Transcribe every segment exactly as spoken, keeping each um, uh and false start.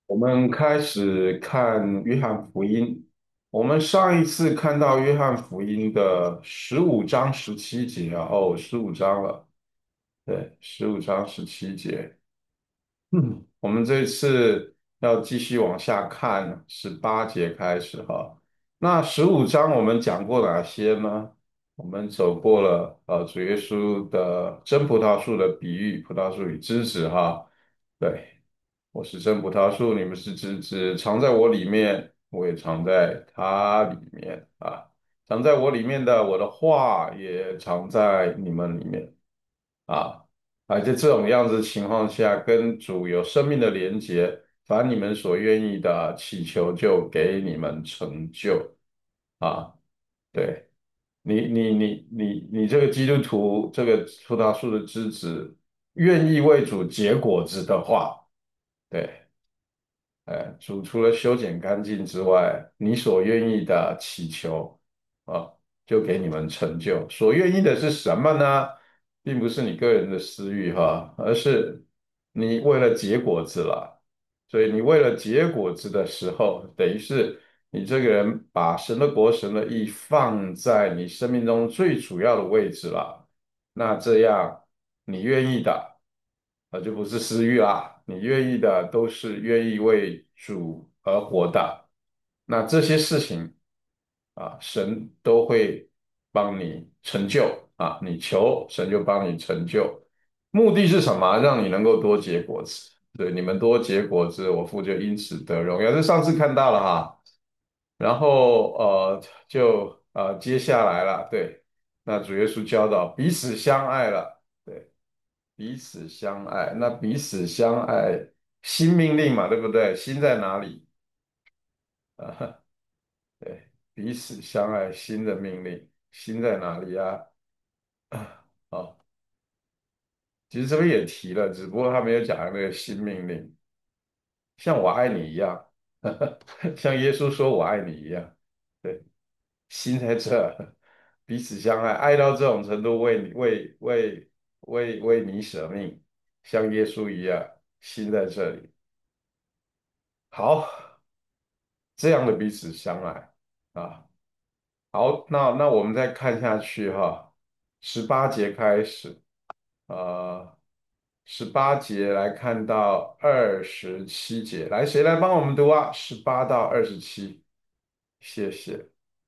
我们开始看约翰福音。我们上一次看到约翰福音的十五章十七节啊，哦，十五章了，对，十五章十七节。嗯，我们这次要继续往下看，十八节开始哈。那十五章我们讲过哪些呢？我们走过了呃主耶稣的真葡萄树的比喻，葡萄树与枝子哈。对，我是真葡萄树，你们是枝子，藏在我里面，我也藏在它里面啊。藏在我里面的，我的话也藏在你们里面。啊。啊，在这种样子情况下，跟主有生命的连结，凡你们所愿意的祈求，就给你们成就啊。对，你，你，你，你，你这个基督徒，这个葡萄树的枝子，愿意为主结果子的话，对。呃，主除了修剪干净之外，你所愿意的祈求啊，就给你们成就。所愿意的是什么呢？并不是你个人的私欲哈，而是你为了结果子了。所以你为了结果子的时候，等于是你这个人把神的国、神的义放在你生命中最主要的位置了。那这样你愿意的。那就不是私欲啦，你愿意的都是愿意为主而活的。那这些事情啊，神都会帮你成就啊，你求神就帮你成就。目的是什么？让你能够多结果子。对，你们多结果子，我父就因此得荣耀。这上次看到了哈，然后呃，就呃接下来了，对，那主耶稣教导彼此相爱了。对。彼此相爱，那彼此相爱，新命令嘛，对不对？心在哪里？啊，对，彼此相爱，新的命令，心在哪里啊？好，其实这边也提了，只不过他没有讲那个新命令，像我爱你一样，像耶稣说我爱你一样，对，心在这，彼此相爱，爱到这种程度，为你为为为为你舍命，像耶稣一样，心在这里。好，这样的彼此相爱啊。好，那那我们再看下去哈，十八节开始，呃，十八节来看到二十七节，来，谁来帮我们读啊？十八到二十七，谢谢。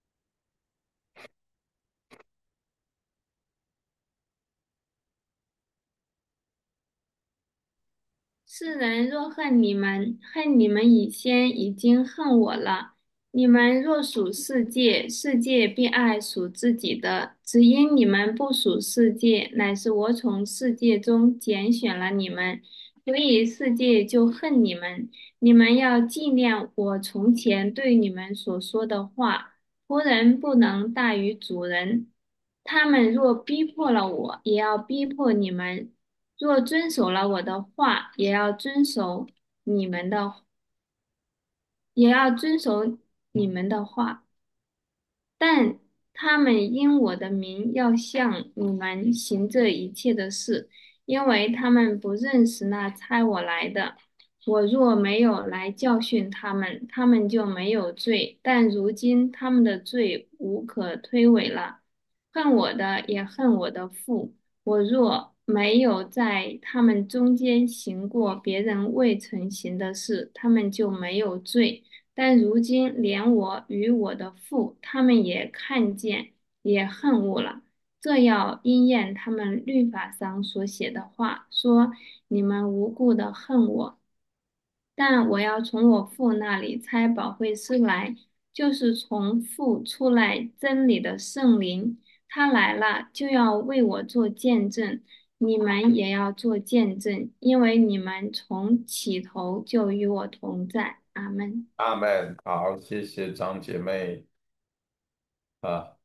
世人若恨你们，恨你们以先已经恨我了。你们若属世界，世界必爱属自己的。只因你们不属世界，乃是我从世界中拣选了你们，所以世界就恨你们。你们要纪念我从前对你们所说的话：仆人不能大于主人。他们若逼迫了我，也要逼迫你们。若遵守了我的话，也要遵守你们的，也要遵守你们的话。但他们因我的名要向你们行这一切的事，因为他们不认识那差我来的。我若没有来教训他们，他们就没有罪。但如今他们的罪无可推诿了。恨我的也恨我的父。我若没有在他们中间行过别人未曾行的事，他们就没有罪。但如今连我与我的父，他们也看见，也恨恶了。这要应验他们律法上所写的话，说：你们无故的恨我。但我要从我父那里差保惠师来，就是从父出来真理的圣灵。他来了，就要为我做见证。你们也要做见证，因为你们从起头就与我同在。阿门。 阿门。好，谢谢张姐妹啊。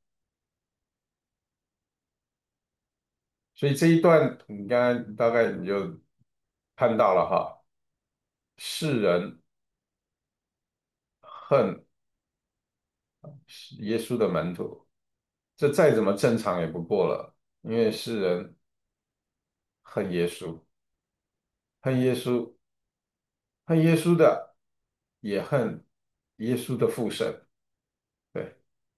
所以这一段你刚刚大概你就看到了哈，世人恨耶稣的门徒，这再怎么正常也不过了，因为世人恨耶稣，恨耶稣，恨耶稣的。 也恨耶稣的父神。对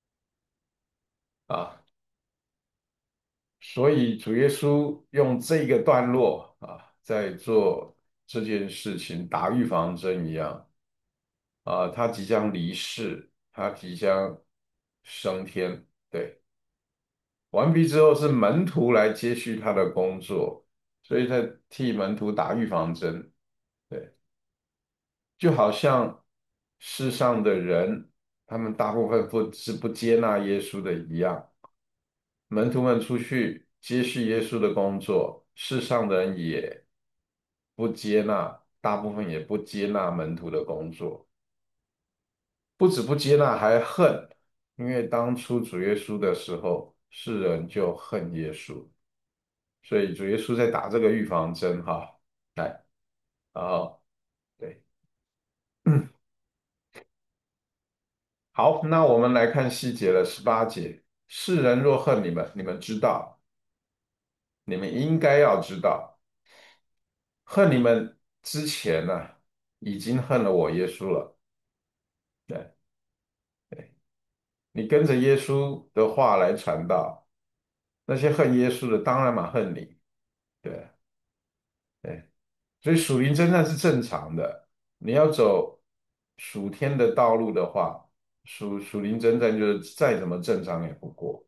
啊，所以主耶稣用这个段落啊，在做这件事情，打预防针一样啊，他即将离世，他即将升天。对，完毕之后是门徒来接续他的工作，所以在替门徒打预防针。对。就好像世上的人，他们大部分不是不接纳耶稣的一样，门徒们出去接续耶稣的工作，世上的人也不接纳，大部分也不接纳门徒的工作，不止不接纳，还恨，因为当初主耶稣的时候，世人就恨耶稣，所以主耶稣在打这个预防针哈，来，然后对。好，那我们来看细节了，十八节，世人若恨你们，你们知道，你们应该要知道，恨你们之前呢、已经恨了我耶稣了。对，你跟着耶稣的话来传道，那些恨耶稣的当然嘛恨你。对对，所以属灵征战是正常的。你要走属天的道路的话，属属灵征战就是再怎么正常也不过。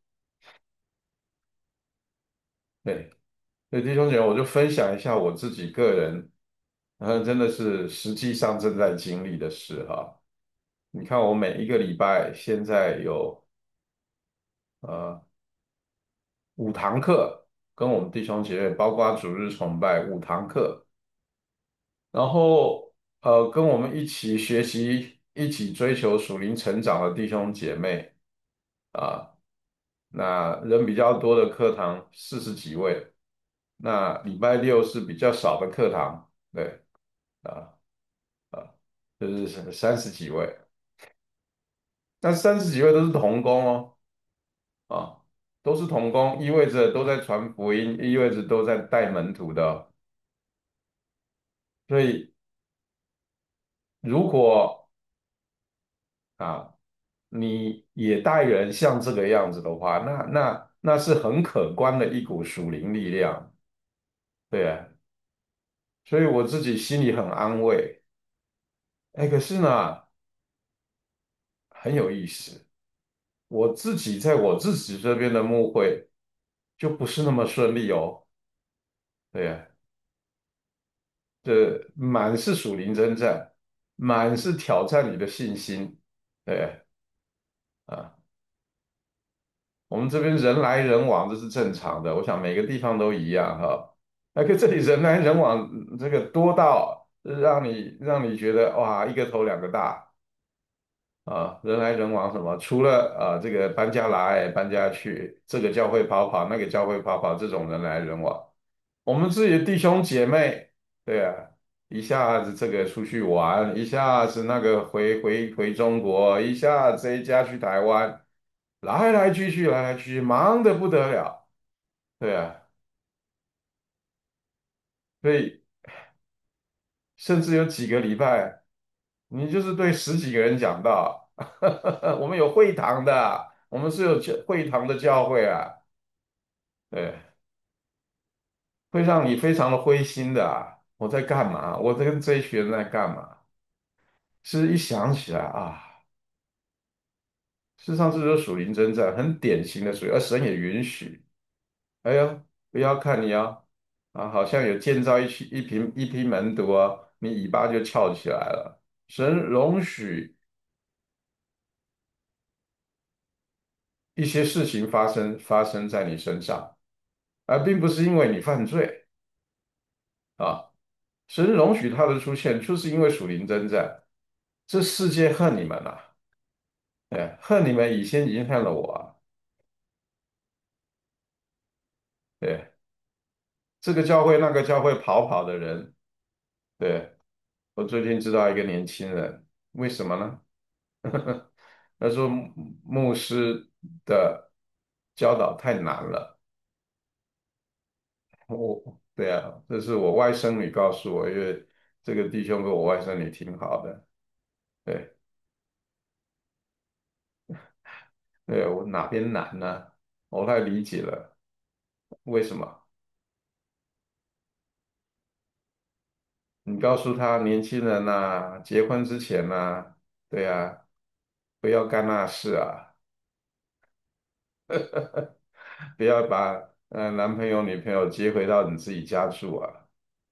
对。所以弟兄姐妹，我就分享一下我自己个人，然后真的是实际上正在经历的事哈。你看，我每一个礼拜现在有呃五堂课，跟我们弟兄姐妹，包括主日崇拜五堂课，然后呃跟我们一起学习、一起追求属灵成长的弟兄姐妹啊，那人比较多的课堂四十几位，那礼拜六是比较少的课堂，对。啊。啊，就是三十几位，那三十几位都是童工哦，啊，都是童工，意味着都在传福音，意味着都在带门徒的哦。所以如果啊你也带人像这个样子的话，那那那是很可观的一股属灵力量，对啊，所以我自己心里很安慰。哎，可是呢，很有意思，我自己在我自己这边的牧会就不是那么顺利哦，对呀。这满是属灵征战，满是挑战你的信心。对啊，我们这边人来人往，这是正常的，我想每个地方都一样哈。那个这里人来人往，这个多到让你让你觉得哇，一个头两个大啊，人来人往什么？除了啊这个搬家来搬家去，这个教会跑跑，那个教会跑跑，这种人来人往。我们自己的弟兄姐妹，对啊，一下子这个出去玩，一下子那个回回回中国，一下子这一家去台湾，来来去去，来来去去，忙得不得了。对啊，所以甚至有几个礼拜，你就是对十几个人讲道，我们有会堂的，我们是有教会堂的教会啊，对，会让你非常的灰心的啊，我在干嘛？我在跟这一群人在干嘛？是一想起来啊。事实上，这就是属灵征战，很典型的属于，而神也允许。哎呀，不要看你啊，啊，好像有建造一批一批一批门徒啊，你尾巴就翘起来了。神容许一些事情发生发生在你身上，而并不是因为你犯罪啊。神容许他的出现，就是因为属灵征战。这世界恨你们啊，哎，恨你们以前已经恨了我啊，对，这个教会那个教会跑跑的人，对。我最近知道一个年轻人，为什么呢？他说牧牧师的教导太难了。我，对啊，这是我外甥女告诉我，因为这个弟兄跟我外甥女挺好的。 对对，我哪边难呢？我太理解了，为什么？你告诉他，年轻人呐、结婚之前呐、对呀、不要干那事啊，不要把呃男朋友、女朋友接回到你自己家住啊，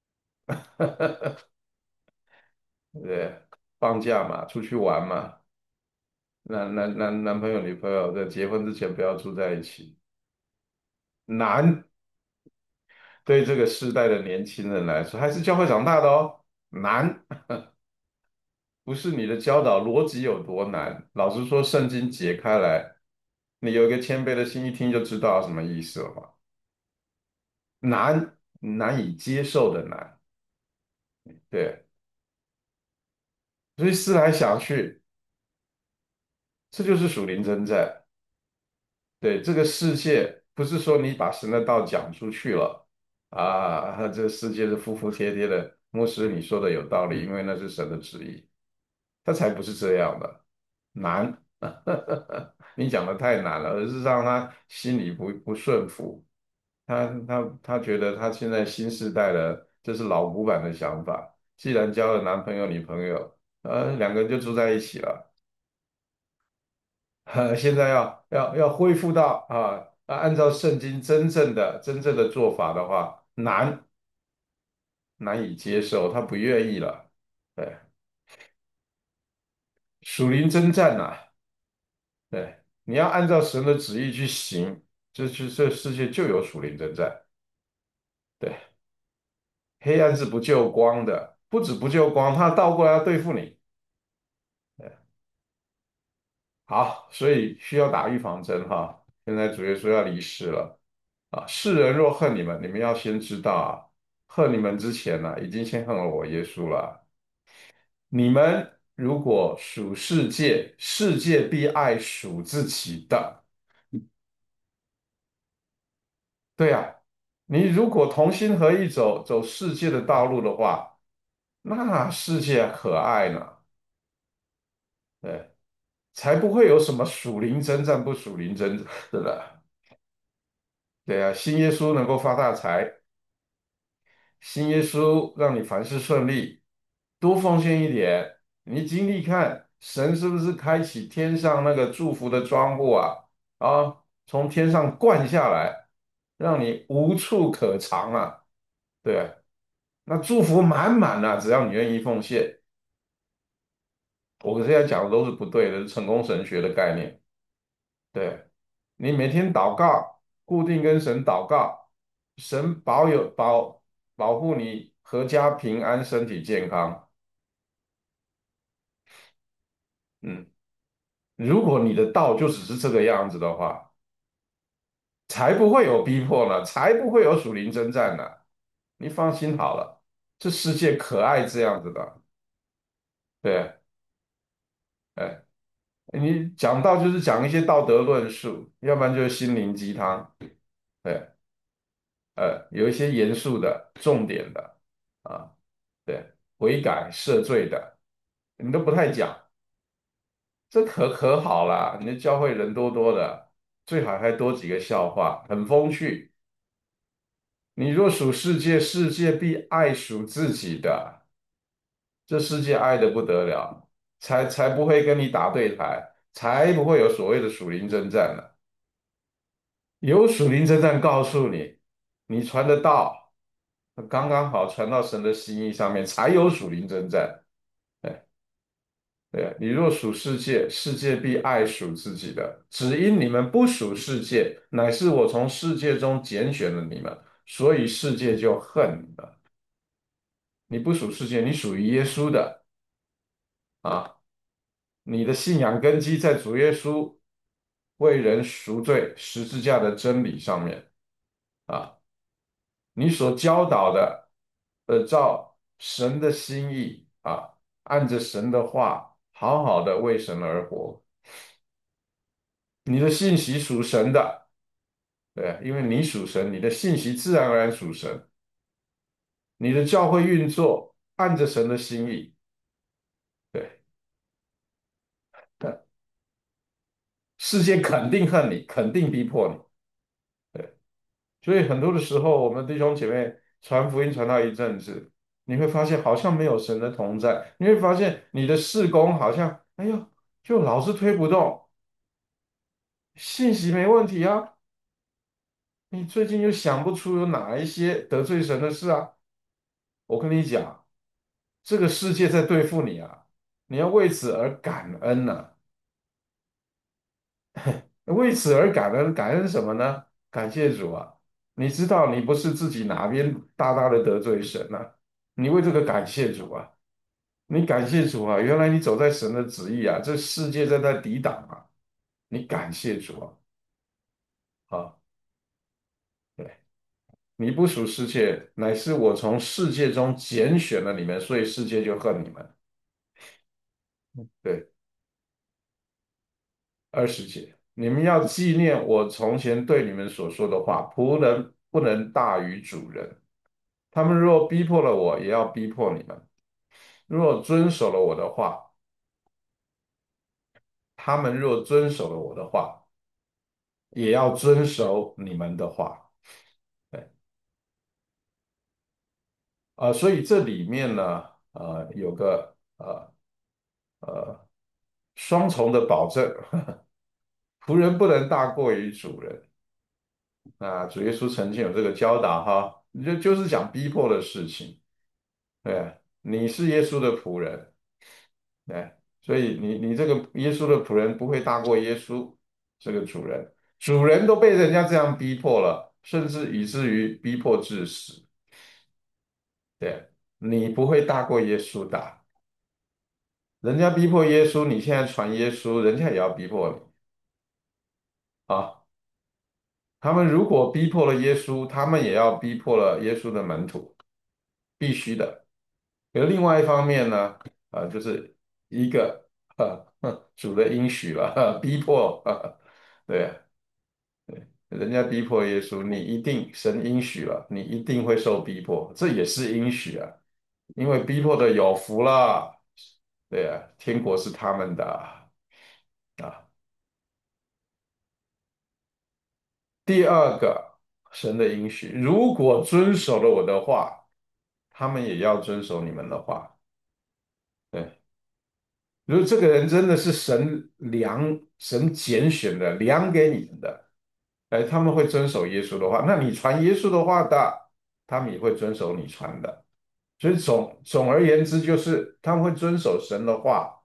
对不对？放假嘛，出去玩嘛，男男男男朋友、女朋友在结婚之前不要住在一起，难。对这个世代的年轻人来说，还是教会长大的哦，难。不是你的教导逻辑有多难，老实说，圣经解开来，你有一个谦卑的心，一听就知道什么意思了嘛。难，难以接受的难，对，所以思来想去，这就是属灵征战。对，这个世界不是说你把神的道讲出去了啊，这个世界是服服帖帖的。牧师，你说的有道理，因为那是神的旨意，他才不是这样的，难。你讲的太难了，而是让他心里不不顺服。他他他觉得他现在新时代的这是老古板的想法。既然交了男朋友女朋友，呃，两个人就住在一起了，呃，现在要要要恢复到啊，按照圣经真正的真正的做法的话，难难以接受，他不愿意了。对，属灵征战呐、对，你要按照神的旨意去行，这这这世界就有属灵征战。对，黑暗是不救光的，不止不救光，他倒过来要对付你。对，好，所以需要打预防针哈。现在主耶稣要离世了啊，世人若恨你们，你们要先知道啊，恨你们之前呢、已经先恨了我耶稣了。你们如果属世界，世界必爱属自己的。对呀，你如果同心合意走走世界的道路的话，那世界可爱呢，对，才不会有什么属灵征战不属灵征战的。对呀，信耶稣能够发大财，信耶稣让你凡事顺利，多奉献一点，你经历看神是不是开启天上那个祝福的窗户啊啊，从天上灌下来，让你无处可藏啊，对，那祝福满满啊，只要你愿意奉献。我现在讲的都是不对的，是成功神学的概念。对，你每天祷告，固定跟神祷告，神保有保保护你阖家平安，身体健康。嗯，如果你的道就只是这个样子的话，才不会有逼迫呢，才不会有属灵征战呢。你放心好了，这世界可爱这样子的。对，哎，你讲道就是讲一些道德论述，要不然就是心灵鸡汤。对，呃，有一些严肃的、重点的啊，对，悔改赦罪的，你都不太讲，这可可好啦，你的教会人多多的，最好还多几个笑话，很风趣。你若属世界，世界必爱属自己的，这世界爱的不得了，才才不会跟你打对台，才不会有所谓的属灵征战呢。有属灵征战告诉你，你传的道刚刚好传到神的心意上面，才有属灵征战。哎，对，你若属世界，世界必爱属自己的。只因你们不属世界，乃是我从世界中拣选了你们，所以世界就恨你们。你不属世界，你属于耶稣的啊。你的信仰根基在主耶稣为人赎罪十字架的真理上面啊。你所教导的，呃，照神的心意啊，按着神的话，好好的为神而活。你的信息属神的，对，因为你属神，你的信息自然而然属神。你的教会运作按着神的心意，对， 世界肯定恨你，肯定逼迫你。对，所以很多的时候，我们弟兄姐妹传福音传到一阵子，你会发现好像没有神的同在，你会发现你的事工好像，哎呦，就老是推不动，信息没问题啊，你最近又想不出有哪一些得罪神的事啊？我跟你讲，这个世界在对付你啊，你要为此而感恩呐、为此而感恩，感恩什么呢？感谢主啊！你知道你不是自己哪边大大的得罪神啊，你为这个感谢主啊！你感谢主啊！原来你走在神的旨意啊，这世界在在抵挡啊，你感谢主啊！啊，对，你不属世界，乃是我从世界中拣选了你们，所以世界就恨你们。对，二十节，你们要纪念我从前对你们所说的话，仆人不能大于主人。他们若逼迫了我，也要逼迫你们；若遵守了我的话，他们若遵守了我的话，也要遵守你们的话。对，呃，所以这里面呢，呃，有个呃呃双重的保证，仆人不能大过于主人。那主耶稣曾经有这个教导哈，就就是讲逼迫的事情。对，你是耶稣的仆人，对，所以你你这个耶稣的仆人不会大过耶稣这个主人，主人都被人家这样逼迫了，甚至以至于逼迫致死。对，你不会大过耶稣的，人家逼迫耶稣，你现在传耶稣，人家也要逼迫你啊。他们如果逼迫了耶稣，他们也要逼迫了耶稣的门徒，必须的。而另外一方面呢，呃，就是一个呃主的应许了，逼迫，对啊，人家逼迫耶稣，你一定神应许了，你一定会受逼迫，这也是应许啊，因为逼迫的有福了，对啊，天国是他们的啊。第二个，神的应许，如果遵守了我的话，他们也要遵守你们的话。对，如果这个人真的是神量、神拣选的，量给你们的，哎，他们会遵守耶稣的话，那你传耶稣的话的，他们也会遵守你传的。所以总总而言之，就是他们会遵守神的话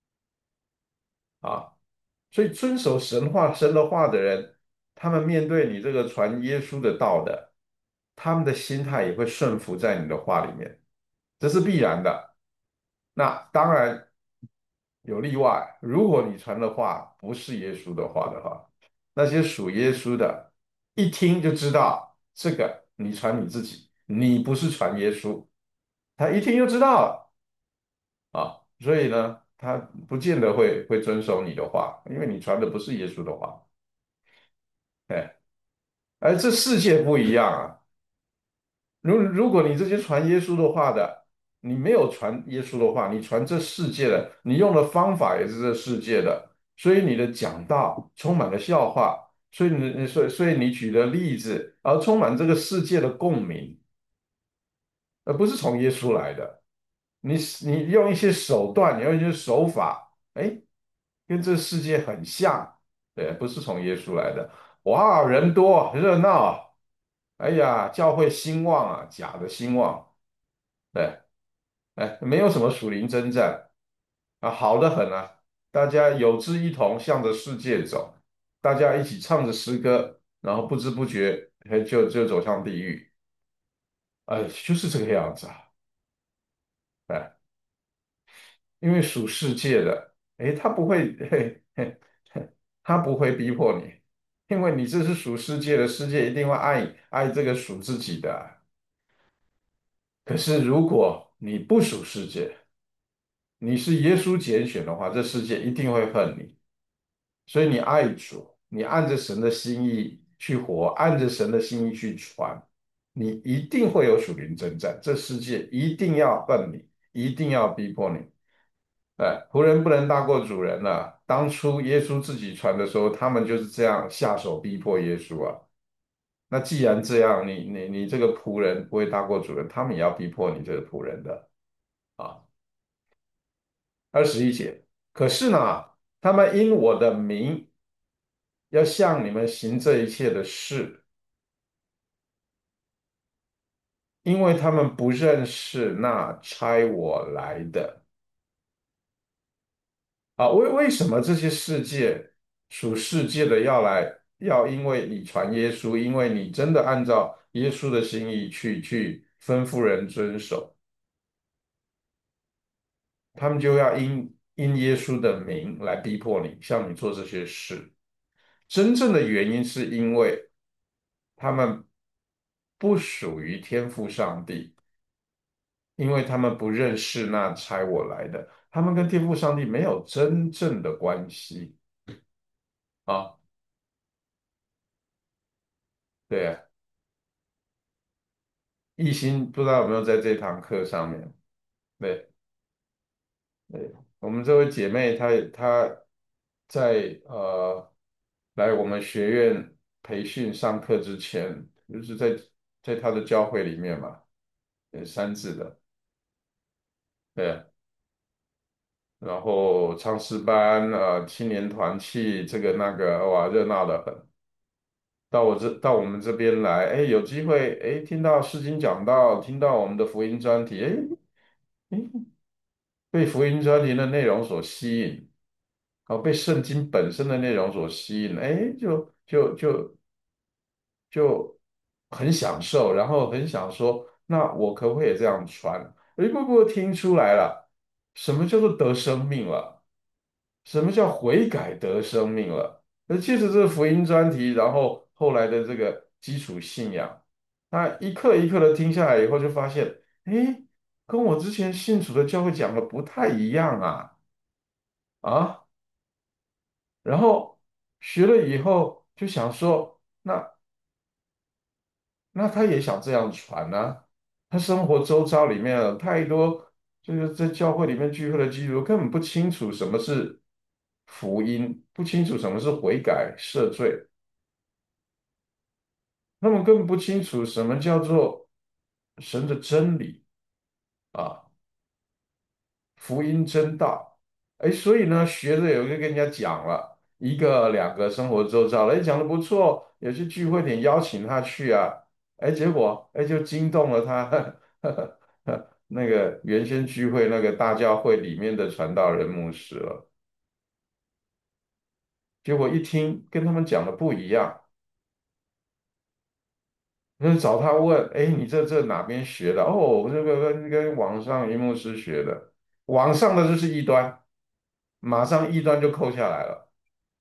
啊。所以遵守神话、神的话的人，他们面对你这个传耶稣的道的，他们的心态也会顺服在你的话里面，这是必然的。那当然有例外，如果你传的话不是耶稣的话的话，那些属耶稣的，一听就知道这个你传你自己，你不是传耶稣，他一听就知道了啊。所以呢，他不见得会会遵守你的话，因为你传的不是耶稣的话。哎，而这世界不一样啊。如如果你这些传耶稣的话的，你没有传耶稣的话，你传这世界的，你用的方法也是这世界的，所以你的讲道充满了笑话，所以你你所以所以你举的例子，而充满这个世界的共鸣，而不是从耶稣来的。你你用一些手段，你用一些手法，哎，跟这世界很像，对，不是从耶稣来的。哇，人多热闹，哎呀，教会兴旺啊，假的兴旺，对，哎，没有什么属灵征战啊，好的很啊，大家有志一同，向着世界走，大家一起唱着诗歌，然后不知不觉哎就就走向地狱，哎，就是这个样子啊，哎。因为属世界的，诶，他不会，嘿嘿，嘿他不会逼迫你，因为你这是属世界的，世界一定会爱爱这个属自己的。可是如果你不属世界，你是耶稣拣选的话，这世界一定会恨你。所以你爱主，你按着神的心意去活，按着神的心意去传，你一定会有属灵征战，这世界一定要恨你，一定要逼迫你。 哎，仆人不能大过主人了。当初耶稣自己传的时候，他们就是这样下手逼迫耶稣啊。那既然这样，你你你这个仆人不会大过主人，他们也要逼迫你这个仆人的啊。二十一节，可是呢，他们因我的名要向你们行这一切的事，因为他们不认识那差我来的。啊，为为什么这些世界属世界的要来，要因为你传耶稣，因为你真的按照耶稣的心意去去吩咐人遵守，他们就要因因耶稣的名来逼迫你，向你做这些事。真正的原因是因为他们不属于天父上帝，因为他们不认识那差我来的，他们跟天父上帝没有真正的关系啊。对啊，一心不知道有没有在这堂课上面。对对，我们这位姐妹她她在呃来我们学院培训上课之前，就是在在她的教会里面嘛，呃三字的。对啊，然后唱诗班呃青年团契这个那个哇热闹的很。到我这到我们这边来，哎，有机会哎听到诗经讲道，听到我们的福音专题，哎哎被福音专题的内容所吸引。好，被圣经本身的内容所吸引，哎，就就就就很享受，然后很想说，那我可不可以这样传？哎，不不，听出来了，什么叫做得生命了？什么叫悔改得生命了？那借着这个福音专题，然后后来的这个基础信仰，那一课一课的听下来以后，就发现，哎，跟我之前信主的教会讲的不太一样啊啊！然后学了以后就想说，那那他也想这样传呢、他生活周遭里面有太多，就是在教会里面聚会的基督徒根本不清楚什么是福音，不清楚什么是悔改赦罪，他们根本不清楚什么叫做神的真理啊。福音真道。哎，所以呢，学着有一个跟人家讲了一个两个生活周遭了，哎，讲的不错，有些聚会点邀请他去啊，哎，结果哎就惊动了他，那个原先聚会那个大教会里面的传道人牧师了，结果一听跟他们讲的不一样，那就找他问，哎，你这这哪边学的？哦，我这个跟跟网上云牧师学的，网上的就是异端，马上异端就扣下来了。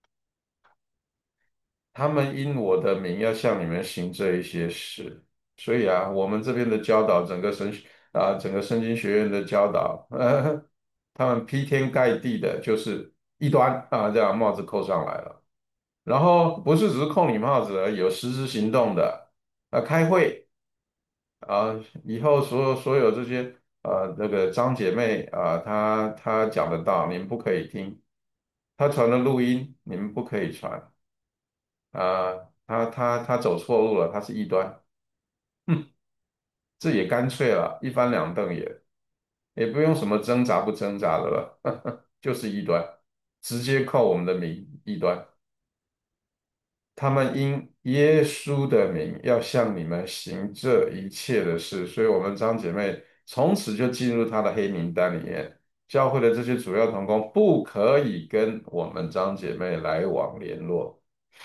他们因我的名要向你们行这一些事，所以啊，我们这边的教导，整个神啊，整个圣经学院的教导，呃，他们劈天盖地的，就是异端啊，这样帽子扣上来了。然后不是只是扣你帽子而已，有实质行动的，啊，开会啊，以后所有所有这些呃那个张姐妹啊，她她讲的道，你们不可以听，她传的录音，你们不可以传。啊，他他他走错路了，他是异端，哼，这也干脆了，一翻两瞪眼，也不用什么挣扎不挣扎的了，就是异端，直接靠我们的名异端。他们因耶稣的名要向你们行这一切的事，所以我们张姐妹从此就进入她的黑名单里面。教会的这些主要同工不可以跟我们张姐妹来往联络。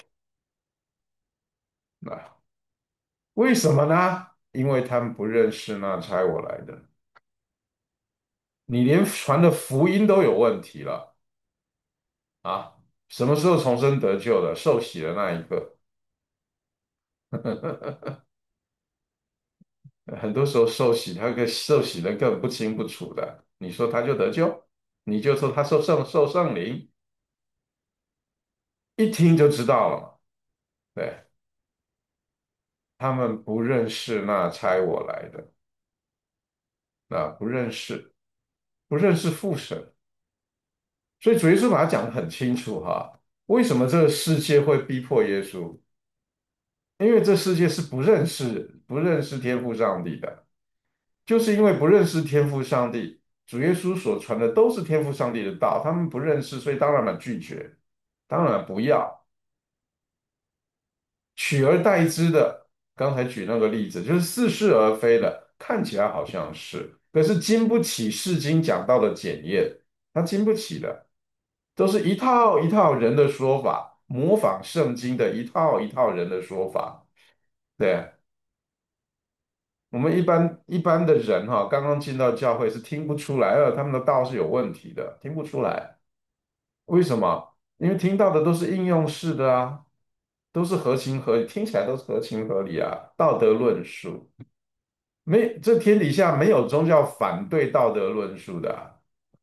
那为什么呢？因为他们不认识那差我来的。你连传的福音都有问题了啊！什么时候重生得救的？受洗的那一刻，很多时候受洗，他跟受洗的根本不清不楚的。你说他就得救，你就说他受圣受圣灵，一听就知道了嘛。对，他们不认识那差我来的，那不认识，不认识父神， 所以主耶稣把它讲得很清楚哈，为什么这个世界会逼迫耶稣？因为这世界是不认识不认识天父上帝的，就是因为不认识天父上帝，主耶稣所传的都是天父上帝的道，他们不认识，所以当然了拒绝，当然了不要，取而代之的。刚才举那个例子，就是似是而非的，看起来好像是，可是经不起世经讲道的检验，它经不起的。都是一套一套人的说法，模仿圣经的一套一套人的说法。对，我们一般一般的人哈，刚刚进到教会是听不出来，呃，他们的道是有问题的，听不出来。为什么？因为听到的都是应用式的啊，都是合情合理，听起来都是合情合理啊，道德论述。没，这天底下没有宗教反对道德论述的啊。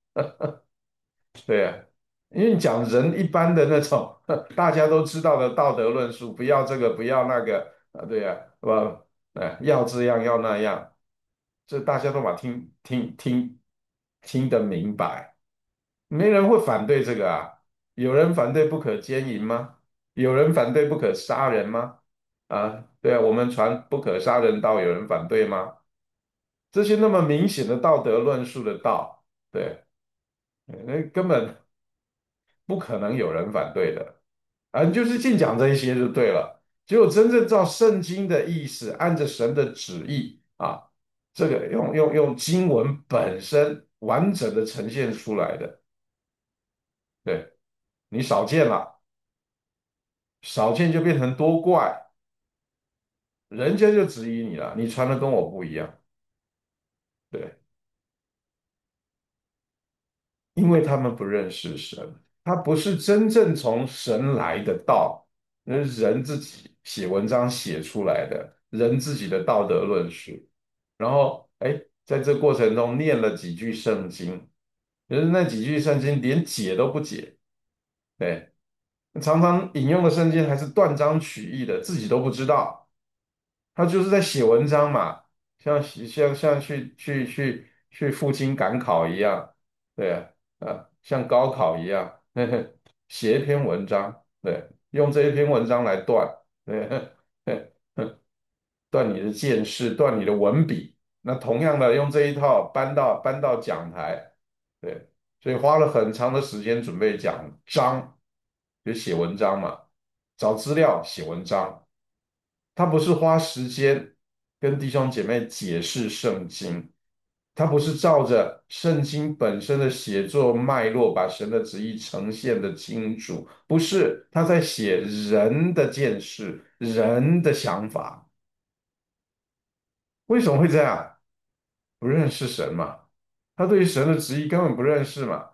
对呀，因为你讲人一般的那种大家都知道的道德论述，不要这个，不要那个啊，对呀，是吧？哎，要这样，要那样，这大家都把听听听听得明白，没人会反对这个啊。有人反对不可奸淫吗？有人反对不可杀人吗？啊，对啊，我们传不可杀人道，有人反对吗？这些那么明显的道德论述的道，对，那根本不可能有人反对的。啊，你就是净讲这一些就对了。只有真正照圣经的意思，按着神的旨意啊，这个用用用经文本身完整的呈现出来的，对，你少见了，少见就变成多怪，人家就质疑你了，你传的跟我不一样，对。因为他们不认识神，他不是真正从神来的道，那是人自己写文章写出来的，人自己的道德论述。然后，哎，在这过程中念了几句圣经，就是那几句圣经连解都不解，对，常常引用的圣经还是断章取义的，自己都不知道。他就是在写文章嘛，像像像去去去去赴京赶考一样，对啊，啊，像高考一样，呵呵，写一篇文章，对，用这一篇文章来断，对，呵呵断你的见识，断你的文笔。那同样的，用这一套搬到搬到讲台，对，所以花了很长的时间准备讲章，就写文章嘛，找资料写文章。他不是花时间跟弟兄姐妹解释圣经，他不是照着圣经本身的写作脉络把神的旨意呈现的清楚，不是他在写人的见识、人的想法。为什么会这样？不认识神嘛，他对于神的旨意根本不认识嘛。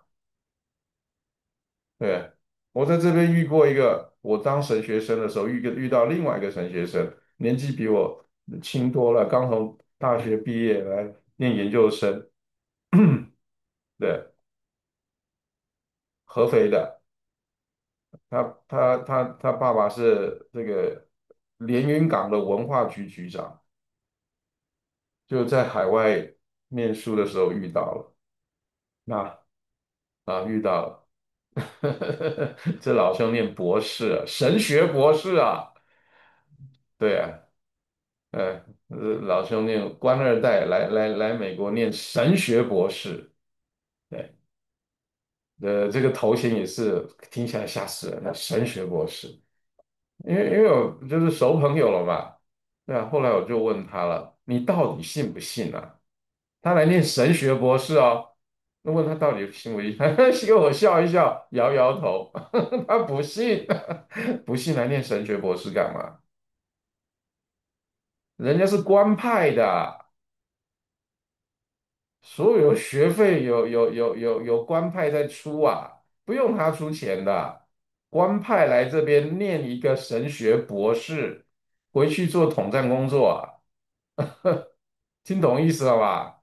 对，我在这边遇过一个，我当神学生的时候遇个遇到另外一个神学生，年纪比我轻多了，刚从大学毕业来念研究生，对，合肥的，他他他他爸爸是这个连云港的文化局局长，就在海外念书的时候遇到了，那啊遇到了，这老兄念博士啊，神学博士啊，对啊。呃，呃老兄念官二代来来来美国念神学博士，对，呃，这个头衔也是听起来吓死人了，神学博士。因为因为我就是熟朋友了嘛，对啊，后来我就问他了，你到底信不信啊？他来念神学博士哦，那问他到底信不信，给我笑一笑，摇摇头，他不信，不信来念神学博士干嘛？人家是官派的。所有学费有有有有有官派在出啊，不用他出钱的，官派来这边念一个神学博士，回去做统战工作啊，听懂意思了吧？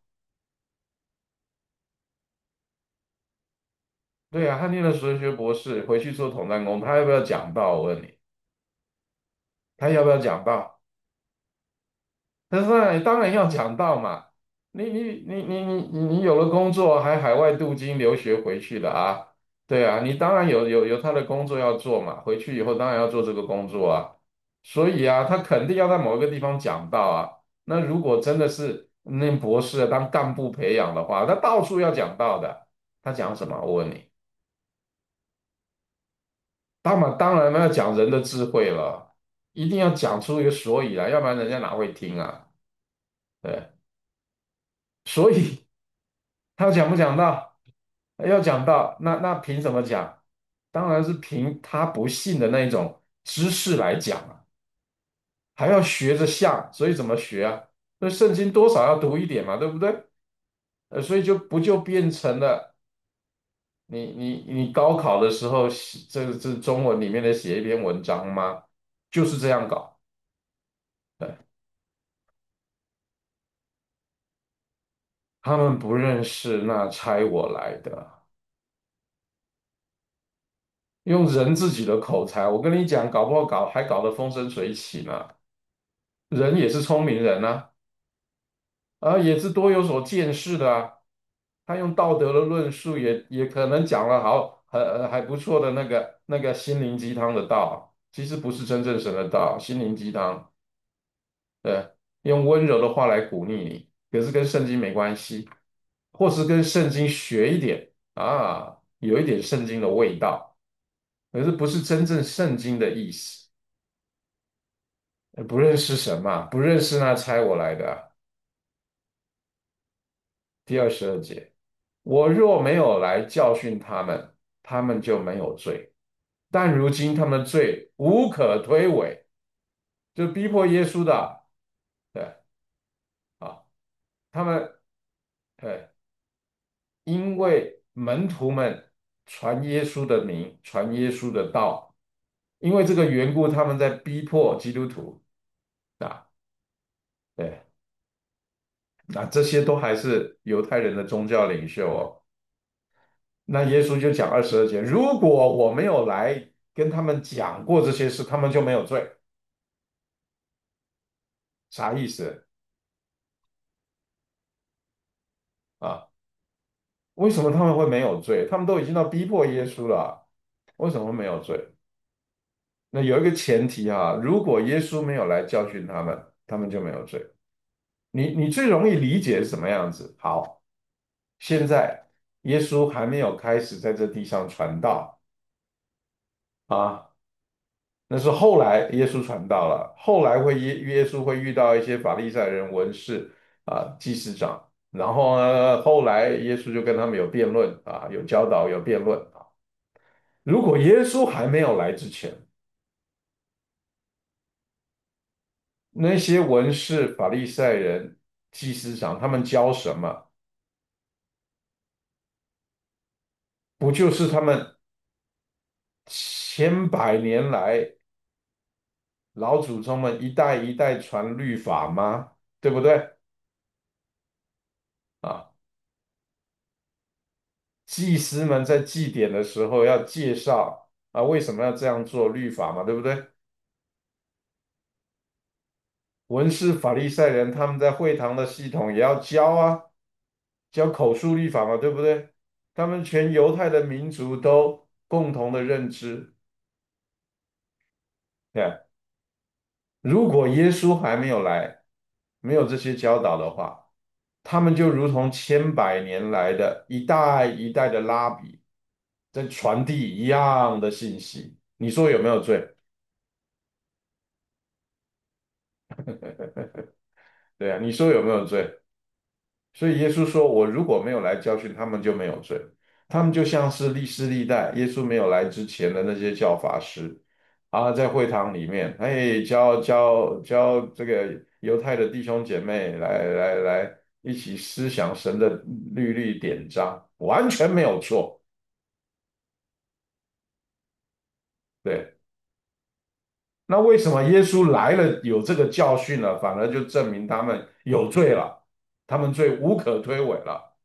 对啊，他念了神学博士，回去做统战工作，他要不要讲道？我问你，他要不要讲道？他说当然当然要讲道嘛，你你你你你你你有了工作，还海外镀金留学回去的啊？ 对啊，你当然有有有他的工作要做嘛，回去以后当然要做这个工作啊，所以啊，他肯定要在某一个地方讲到啊。那如果真的是那博士啊当干部培养的话，他到处要讲到的。他讲什么？我问你，当然当然要讲人的智慧了，一定要讲出一个所以来，要不然人家哪会听啊？对，所以他讲不讲到？要讲到，那那凭什么讲？当然是凭他不信的那一种知识来讲啊。还要学着像，所以怎么学啊？那圣经多少要读一点嘛，对不对？呃，所以就不就变成了你你你高考的时候写这这中文里面的写一篇文章吗？就是这样搞。对，他们不认识，那差我来的，用人自己的口才，我跟你讲，搞不好搞还搞得风生水起呢。人也是聪明人啊，啊，也是多有所见识的啊。他用道德的论述也也可能讲了好很还不错的那个那个心灵鸡汤的道，其实不是真正神的道，心灵鸡汤，对，用温柔的话来鼓励你，可是跟圣经没关系，或是跟圣经学一点啊，有一点圣经的味道，可是不是真正圣经的意思。呃不认识神嘛，不认识那差我来的啊。第二十二节，我若没有来教训他们，他们就没有罪。但如今他们的罪无可推诿，就逼迫耶稣的，对啊，他们对，因为门徒们传耶稣的名，传耶稣的道，因为这个缘故，他们在逼迫基督徒啊，对，那这些都还是犹太人的宗教领袖哦。那耶稣就讲二十二节，如果我没有来跟他们讲过这些事，他们就没有罪，啥意思啊？为什么他们会没有罪？他们都已经到逼迫耶稣了，为什么会没有罪？那有一个前提啊，如果耶稣没有来教训他们，他们就没有罪。你你最容易理解是什么样子？好，现在耶稣还没有开始在这地上传道啊，那是后来耶稣传道了，后来会耶耶稣会遇到一些法利赛人、文士啊、祭司长，然后呢，后来耶稣就跟他们有辩论啊，有教导，有辩论啊。如果耶稣还没有来之前，那些文士、法利赛人、祭司长，他们教什么？不就是他们千百年来老祖宗们一代一代传律法吗？对不对？啊，祭司们在祭典的时候要介绍啊，为什么要这样做律法嘛？对不对？文士、法利赛人他们在会堂的系统也要教啊，教口述律法嘛，对不对？他们全犹太的民族都共同的认知。对，如果耶稣还没有来，没有这些教导的话，他们就如同千百年来的一代一代的拉比，在传递一样的信息。你说有没有罪？对啊，你说有没有罪？所以耶稣说：“我如果没有来教训他们，就没有罪。他们就像是历世历代耶稣没有来之前的那些教法师啊，在会堂里面，哎，教教教这个犹太的弟兄姐妹来来来一起思想神的律例典章，完全没有错。对，那为什么耶稣来了有这个教训了，反而就证明他们有罪了，他们罪无可推诿了？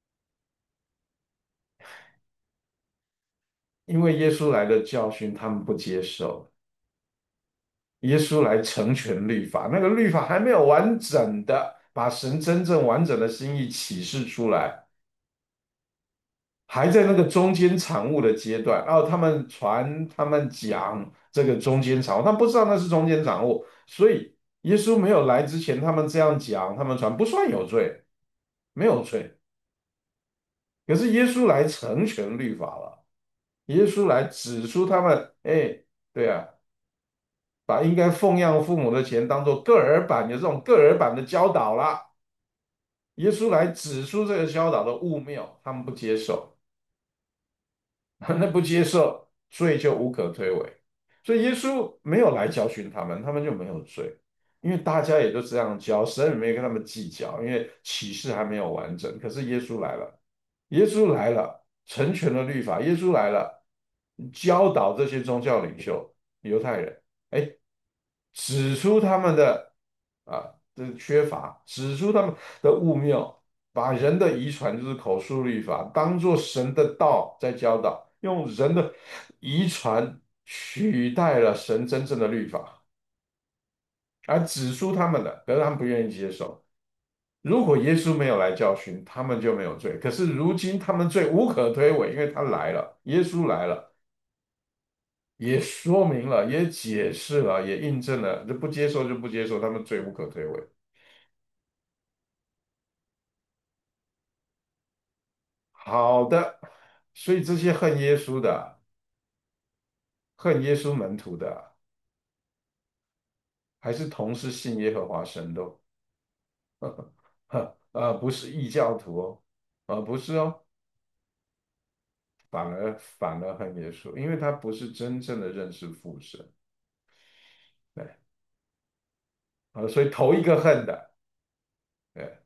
因为耶稣来的教训他们不接受。”耶稣来成全律法，那个律法还没有完整的把神真正完整的心意启示出来， 还在那个中间产物的阶段，然后他们传，他们讲这个中间产物，他们不知道那是中间产物，所以耶稣没有来之前，他们这样讲，他们传不算有罪，没有罪。可是耶稣来成全律法了，耶稣来指出他们，哎，对啊，把应该奉养父母的钱当做个人版，有这种个人版的教导啦。耶稣来指出这个教导的误谬，他们不接受。那不接受，罪就无可推诿。所以耶稣没有来教训他们，他们就没有罪，因为大家也都这样教，神也没跟他们计较，因为启示还没有完整。可是耶稣来了，耶稣来了，成全了律法，耶稣来了，教导这些宗教领袖、犹太人，哎，指出他们的啊这缺乏，指出他们的误谬，把人的遗传就是口述律法当做神的道在教导，用人的遗传取代了神真正的律法，而指出他们的，可是他们不愿意接受。如果耶稣没有来教训，他们就没有罪。可是如今他们罪无可推诿，因为他来了，耶稣来了，也说明了，也解释了，也印证了，就不接受就不接受，他们罪无可推诿。好的，所以这些恨耶稣的、恨耶稣门徒的，还是同是信耶和华神的哦，呃，不是异教徒哦，呃，不是哦，反而反而恨耶稣，因为他不是真正的认识父神，对，呃，所以头一个恨的，对，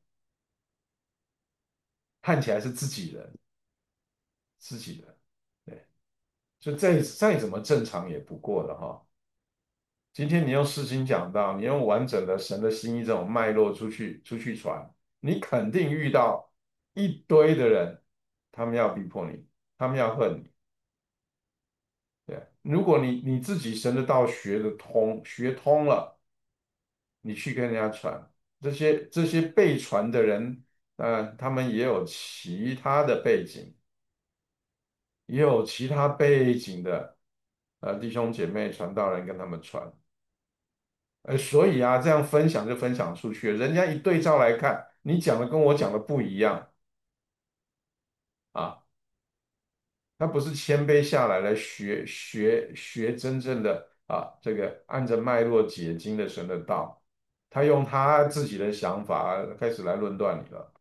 看起来是自己人，自己人，对，就再再怎么正常也不过的哈。今天你用诗经讲到，你用完整的神的心意这种脉络出去出去传，你肯定遇到一堆的人，他们要逼迫你，他们要恨你。对，如果你你自己神的道学得通，学通了，你去跟人家传，这些这些被传的人，呃，他们也有其他的背景，也有其他背景的呃弟兄姐妹传道人跟他们传。呃，所以啊，这样分享就分享出去了，人家一对照来看，你讲的跟我讲的不一样啊，他不是谦卑下来来学学学真正的啊，这个按着脉络解经的神的道，他用他自己的想法开始来论断你了，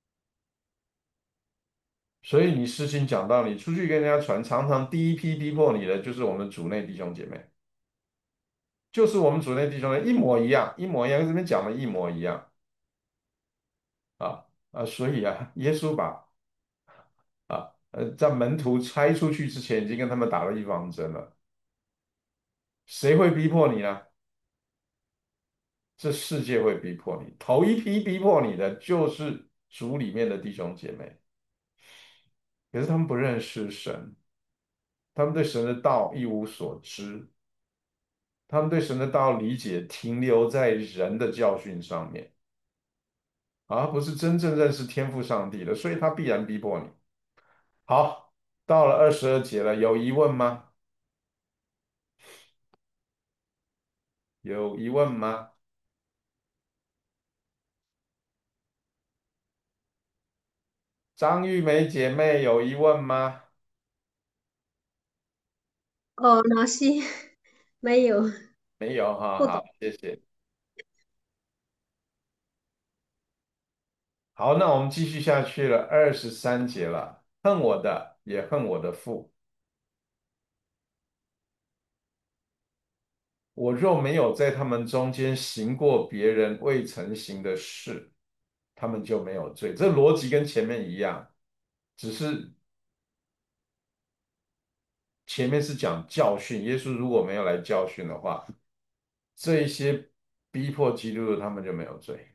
所以你事情讲到你出去跟人家传，常常第一批逼迫你的就是我们主内弟兄姐妹，就是我们主内弟兄姐妹一模一样，一模一样，跟这边讲的一模一样啊啊，所以啊，耶稣把啊，呃，在门徒拆出去之前，已经跟他们打了预防针了。谁会逼迫你呢？这世界会逼迫你。头一批逼迫你的就是主里面的弟兄姐妹，可是他们不认识神，他们对神的道一无所知，他们对神的道理解停留在人的教训上面，而不是真正认识天赋上帝的，所以他必然逼迫你。好，到了二十二节了，有疑问吗？有疑问吗？张玉梅姐妹有疑问吗？ 哦，老师没有， 没有哈， 不懂。 好，谢谢。好，那我们继续下去了，二十三节了。恨我的也恨我的父，我若没有在他们中间行过别人未曾行的事，他们就没有罪。这逻辑跟前面一样，只是前面是讲教训，耶稣如果没有来教训的话，这一些逼迫基督的他们就没有罪。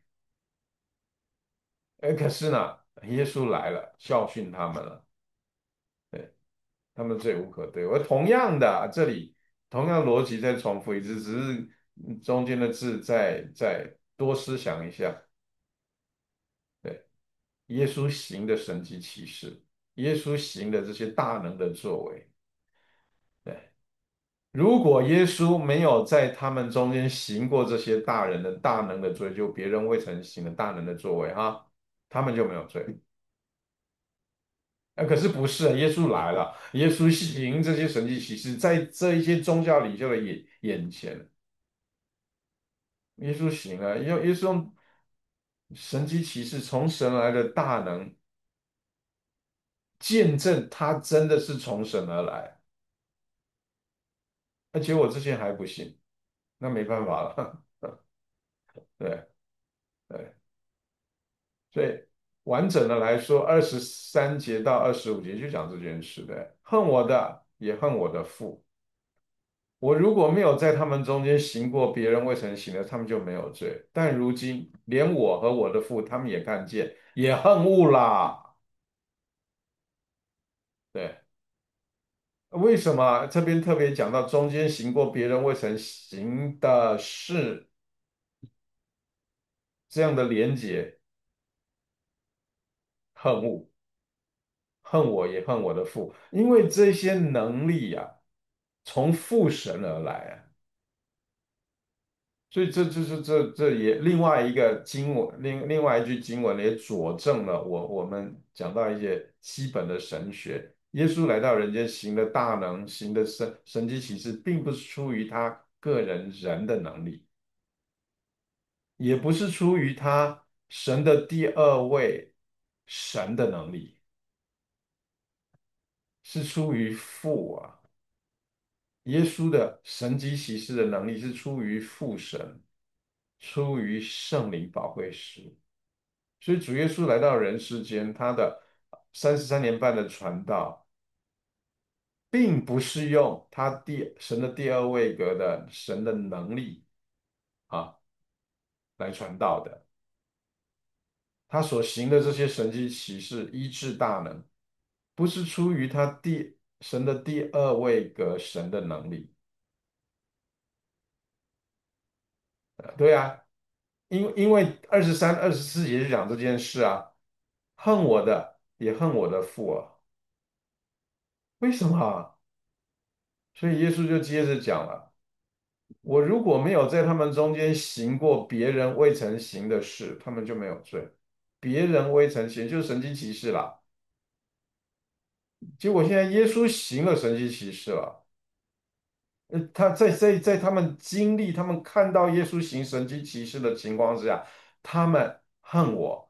哎，可是呢，耶稣来了，教训他们了。对。他们罪无可对。而同样的，这里同样逻辑再重复一次，只是嗯中间的字再再多思想一下。对，耶稣行的神迹奇事， 耶稣行的这些大能的作为。对，如果耶稣没有在他们中间行过这些大人的大能的作为，就别人未曾行的大能的作为哈，他们就没有罪。呃，可是不是啊，耶稣来了，耶稣行这些神迹奇事，在这一些宗教领袖的眼眼前，耶稣行了，耶耶稣用神迹奇事从神来的大能见证他真的是从神而来，而且我之前还不信，那没办法了。对对，所以完整的来说，二十三节到二十五节就讲这件事的，恨我的也恨我的父。我如果没有在他们中间行过别人未曾行的，他们就没有罪。但如今连我和我的父，他们也看见，也恨恶啦。对，为什么这边特别讲到中间行过别人未曾行的事，这样的连结，恨恶，恨我也恨我的父，因为这些能力呀、从父神而来啊。所以这就是这这也另外一个经文，另另外一句经文也佐证了我我们讲到一些基本的神学。耶稣来到人间行的大能，行的神神迹奇事，并不是出于他个人人的能力，也不是出于他神的第二位神的能力，是出于父啊。耶稣的神迹奇事的能力是出于父神，出于圣灵宝贵师。所以主耶稣来到人世间，他的三十三年半的传道，并不是用他第神的第二位格的神的能力啊来传道的。他所行的这些神迹奇事、医治大能，不是出于他第神的第二位格神的能力。呃对啊，因因为二十三、二十四节就讲这件事啊，恨我的也恨我的父啊，为什么啊？所以耶稣就接着讲了。我如果没有在他们中间行过别人未曾行的事，他们就没有罪。别人未曾行，就是神迹奇事啦。结果现在耶稣行了神迹奇事了，呃，他在在在他们经历、他们看到耶稣行神迹奇事的情况之下，他们恨我，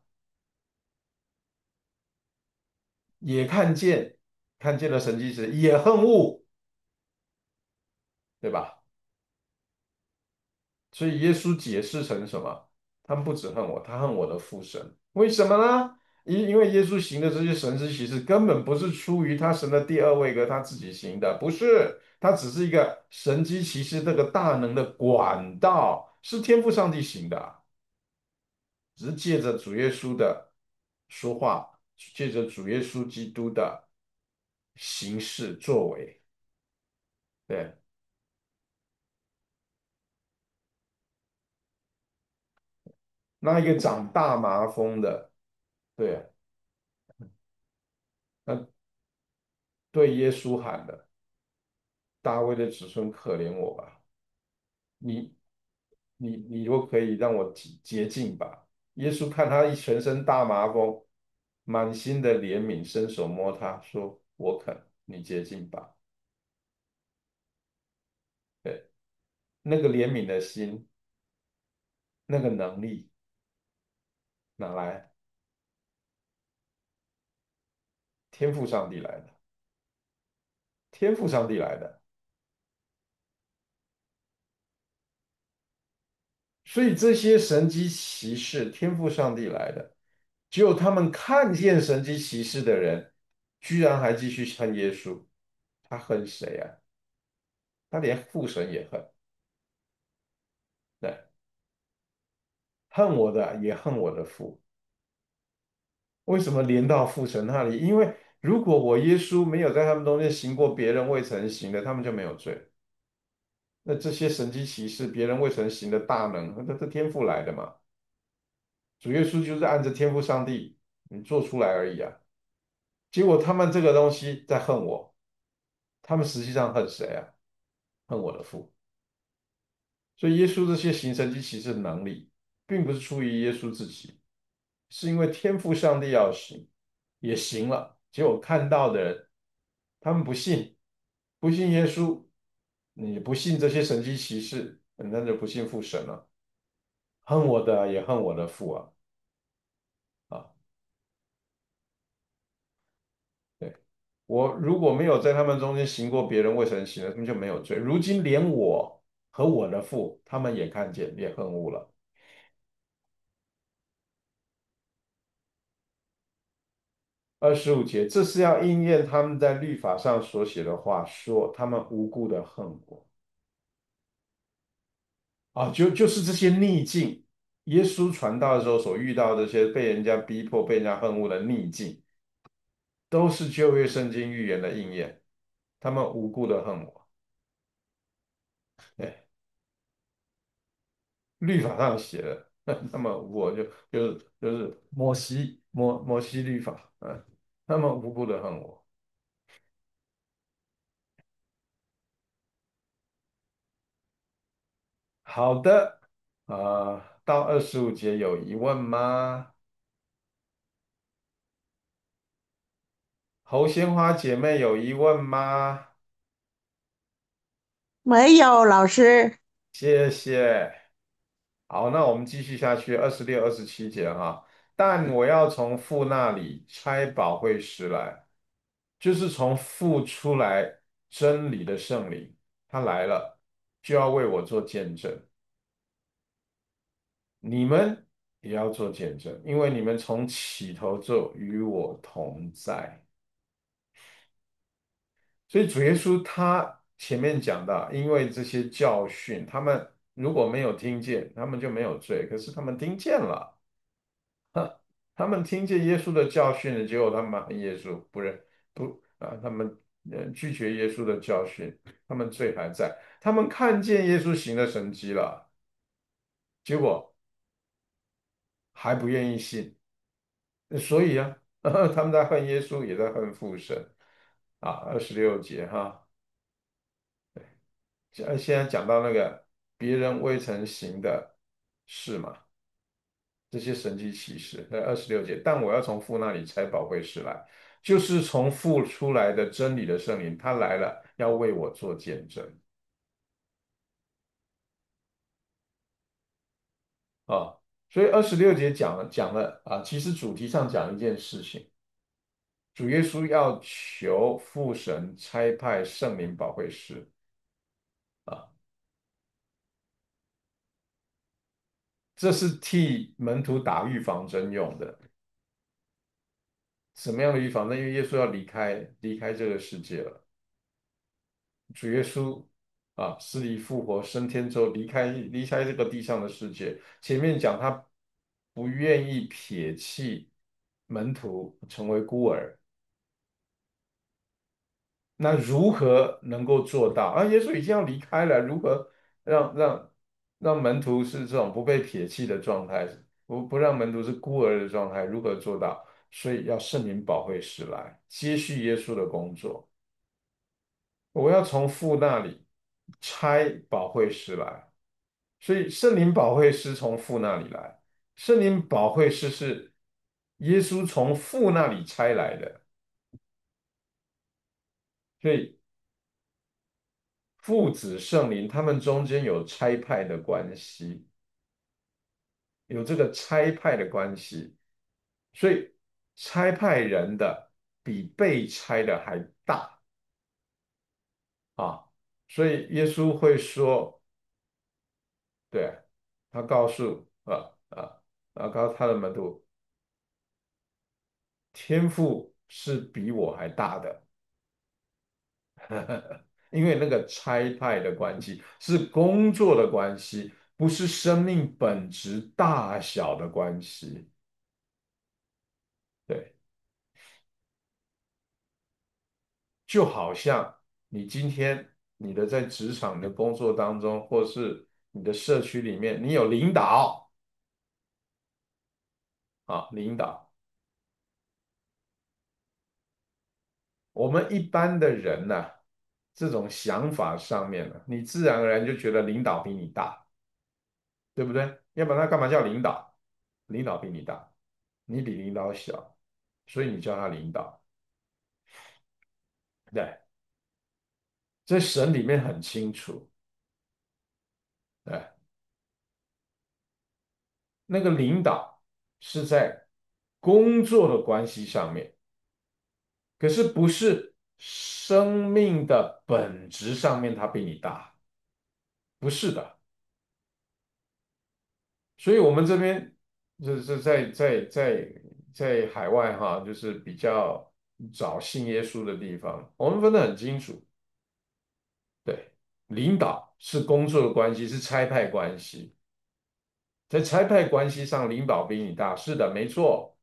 也看见看见了神迹奇事，也恨恶，对吧？所以耶稣解释成什么？他们不只恨我，他恨我的父神。为什么呢？因因为耶稣行的这些神迹奇事，根本不是出于他神的第二位格他自己行的，不是，他只是一个神迹奇事这个大能的管道，是天父上帝行的，只是借着主耶稣的说话，借着主耶稣基督的行事作为，对，那一个长大麻风的，对，那对耶稣喊的。大卫的子孙可怜我吧，你你你若可以让我洁洁净吧。耶稣看他一全身大麻风，满心的怜悯，伸手摸他说：“我肯，你洁净吧。”对，那个怜悯的心，那个能力哪来？天赋上帝来的，天赋上帝来的。所以这些神机骑士，天赋上帝来的，只有他们看见神机骑士的人，居然还继续恨耶稣，他恨谁啊？他连父神也恨，对，恨我的也恨我的父。为什么连到父神那里？因为如果我耶稣没有在他们中间行过别人未曾行的，他们就没有罪。那这些神迹奇事，别人未曾行的大能，那是天赋来的嘛？主耶稣就是按着天赋上帝你做出来而已啊。 结果他们这个东西在恨我，他们实际上恨谁啊？恨我的父。所以耶稣这些行神迹奇事的能力，并不是出于耶稣自己，是因为天父上帝要行，也行了。结果看到的人，他们不信，不信耶稣，你不信这些神迹奇事，那就不信父神了。恨我的也恨我的父啊！啊，对，我如果没有在他们中间行过别人未曾行的，他们就没有罪。如今连我和我的父，他们也看见，也恨恶了。二十五节，这是要应验他们在律法上所写的话，说他们无故的恨我啊，就就是这些逆境，耶稣传道的时候所遇到的这些被人家逼迫、被人家恨恶的逆境，都是旧约圣经预言的应验。他们无故的恨我，哎，律法上写的，那么我就就是就是摩西摩摩西律法，嗯，他们无故的恨我。好的，啊、到二十五节有疑问吗？侯鲜花姐妹有疑问吗？ 没有，老师。 谢谢。好，那我们继续下去，二十六、二十七节哈。但我要从父那里差宝会师来，就是从父出来真理的圣灵，他来了，就要为我做见证。你们也要做见证，因为你们从起头就与我同在。所以主耶稣他前面讲到，因为这些教训，他们如果没有听见，他们就没有罪。可是他们听见了，哈，他们听见耶稣的教训了，结果他们恨耶稣，不认不啊，他们呃拒绝耶稣的教训，他们罪还在。他们看见耶稣行的神迹了，结果还不愿意信，所以啊，他们在恨耶稣，也在恨父神啊。二十六节哈。现现在讲到那个别人未曾行的事嘛，这些神迹奇事，在二十六节，但我要从父那里差宝贵师来，就是从父出来的真理的圣灵，他来了，要为我做见证啊。所以二十六节讲了讲了啊，其实主题上讲一件事情，主耶稣要求父神差派圣灵保惠师啊，这是替门徒打预防针用的。什么样的预防呢？因为耶稣要离开离开这个世界了，主耶稣啊，死里复活升天之后离开离开这个地上的世界。前面讲他不愿意撇弃门徒成为孤儿，那如何能够做到啊？耶稣已经要离开了，如何让让让门徒是这种不被撇弃的状态，不不让门徒是孤儿的状态，如何做到？所以要圣灵保惠师来接续耶稣的工作。我要从父那里差保惠师来，所以圣灵保惠师从父那里来，圣灵保惠师是耶稣从父那里差来的，所以父子圣灵他们中间有差派的关系，有这个差派的关系，所以差派人的比被差的还大啊，所以耶稣会说。对，他告诉啊啊啊，告诉他的门徒，天赋是比我还大的，因为那个差派的关系是工作的关系，不是生命本质大小的关系。对，就好像你今天你的在职场的工作当中，或是你的社区里面，你有领导啊，领导。 我们一般的人呢、这种想法上面呢，你自然而然就觉得领导比你大，对不对？要不然他干嘛叫领导？领导比你大，你比领导小，所以你叫他领导。对，在神里面很清楚，对，那个领导是在工作的关系上面，可是不是生命的本质上面他比你大，不是的。所以我们这边就是在在在在海外哈，就是比较早信耶稣的地方，我们分得很清楚。对，领导是工作的关系，是差派关系，在差派关系上，领导比你大，是的，没错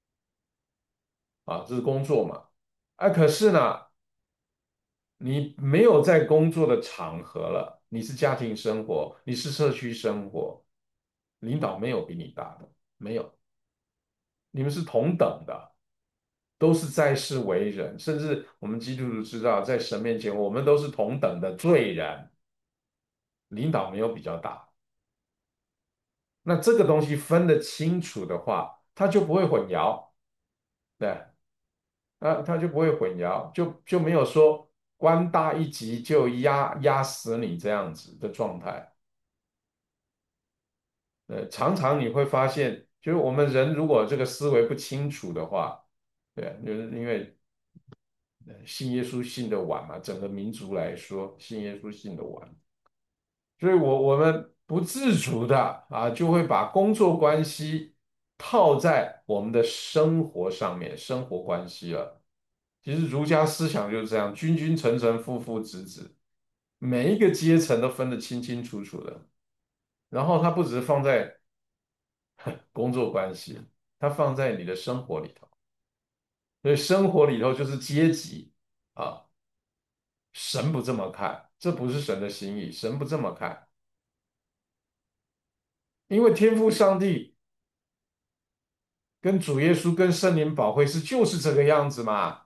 啊，这是工作嘛。啊，可是呢，你没有在工作的场合了，你是家庭生活，你是社区生活，领导没有比你大的，没有，你们是同等的。都是在世为人，甚至我们基督徒知道，在神面前，我们都是同等的罪人，领导没有比较大。那这个东西分得清楚的话，他就不会混淆，对，啊，他就不会混淆，就就没有说官大一级就压压死你这样子的状态。呃，常常你会发现，就是我们人如果这个思维不清楚的话，对，就是因为呃信耶稣信的晚嘛，整个民族来说，信耶稣信的晚，所以我我们不自主的啊，就会把工作关系套在我们的生活上面，生活关系了。其实儒家思想就是这样，君君臣臣，父父子子，每一个阶层都分得清清楚楚的。然后它不只是放在工作关系，它放在你的生活里头。所以生活里头就是阶级啊，神不这么看，这不是神的心意，神不这么看，因为天父上帝跟主耶稣跟圣灵保惠师就是这个样子嘛，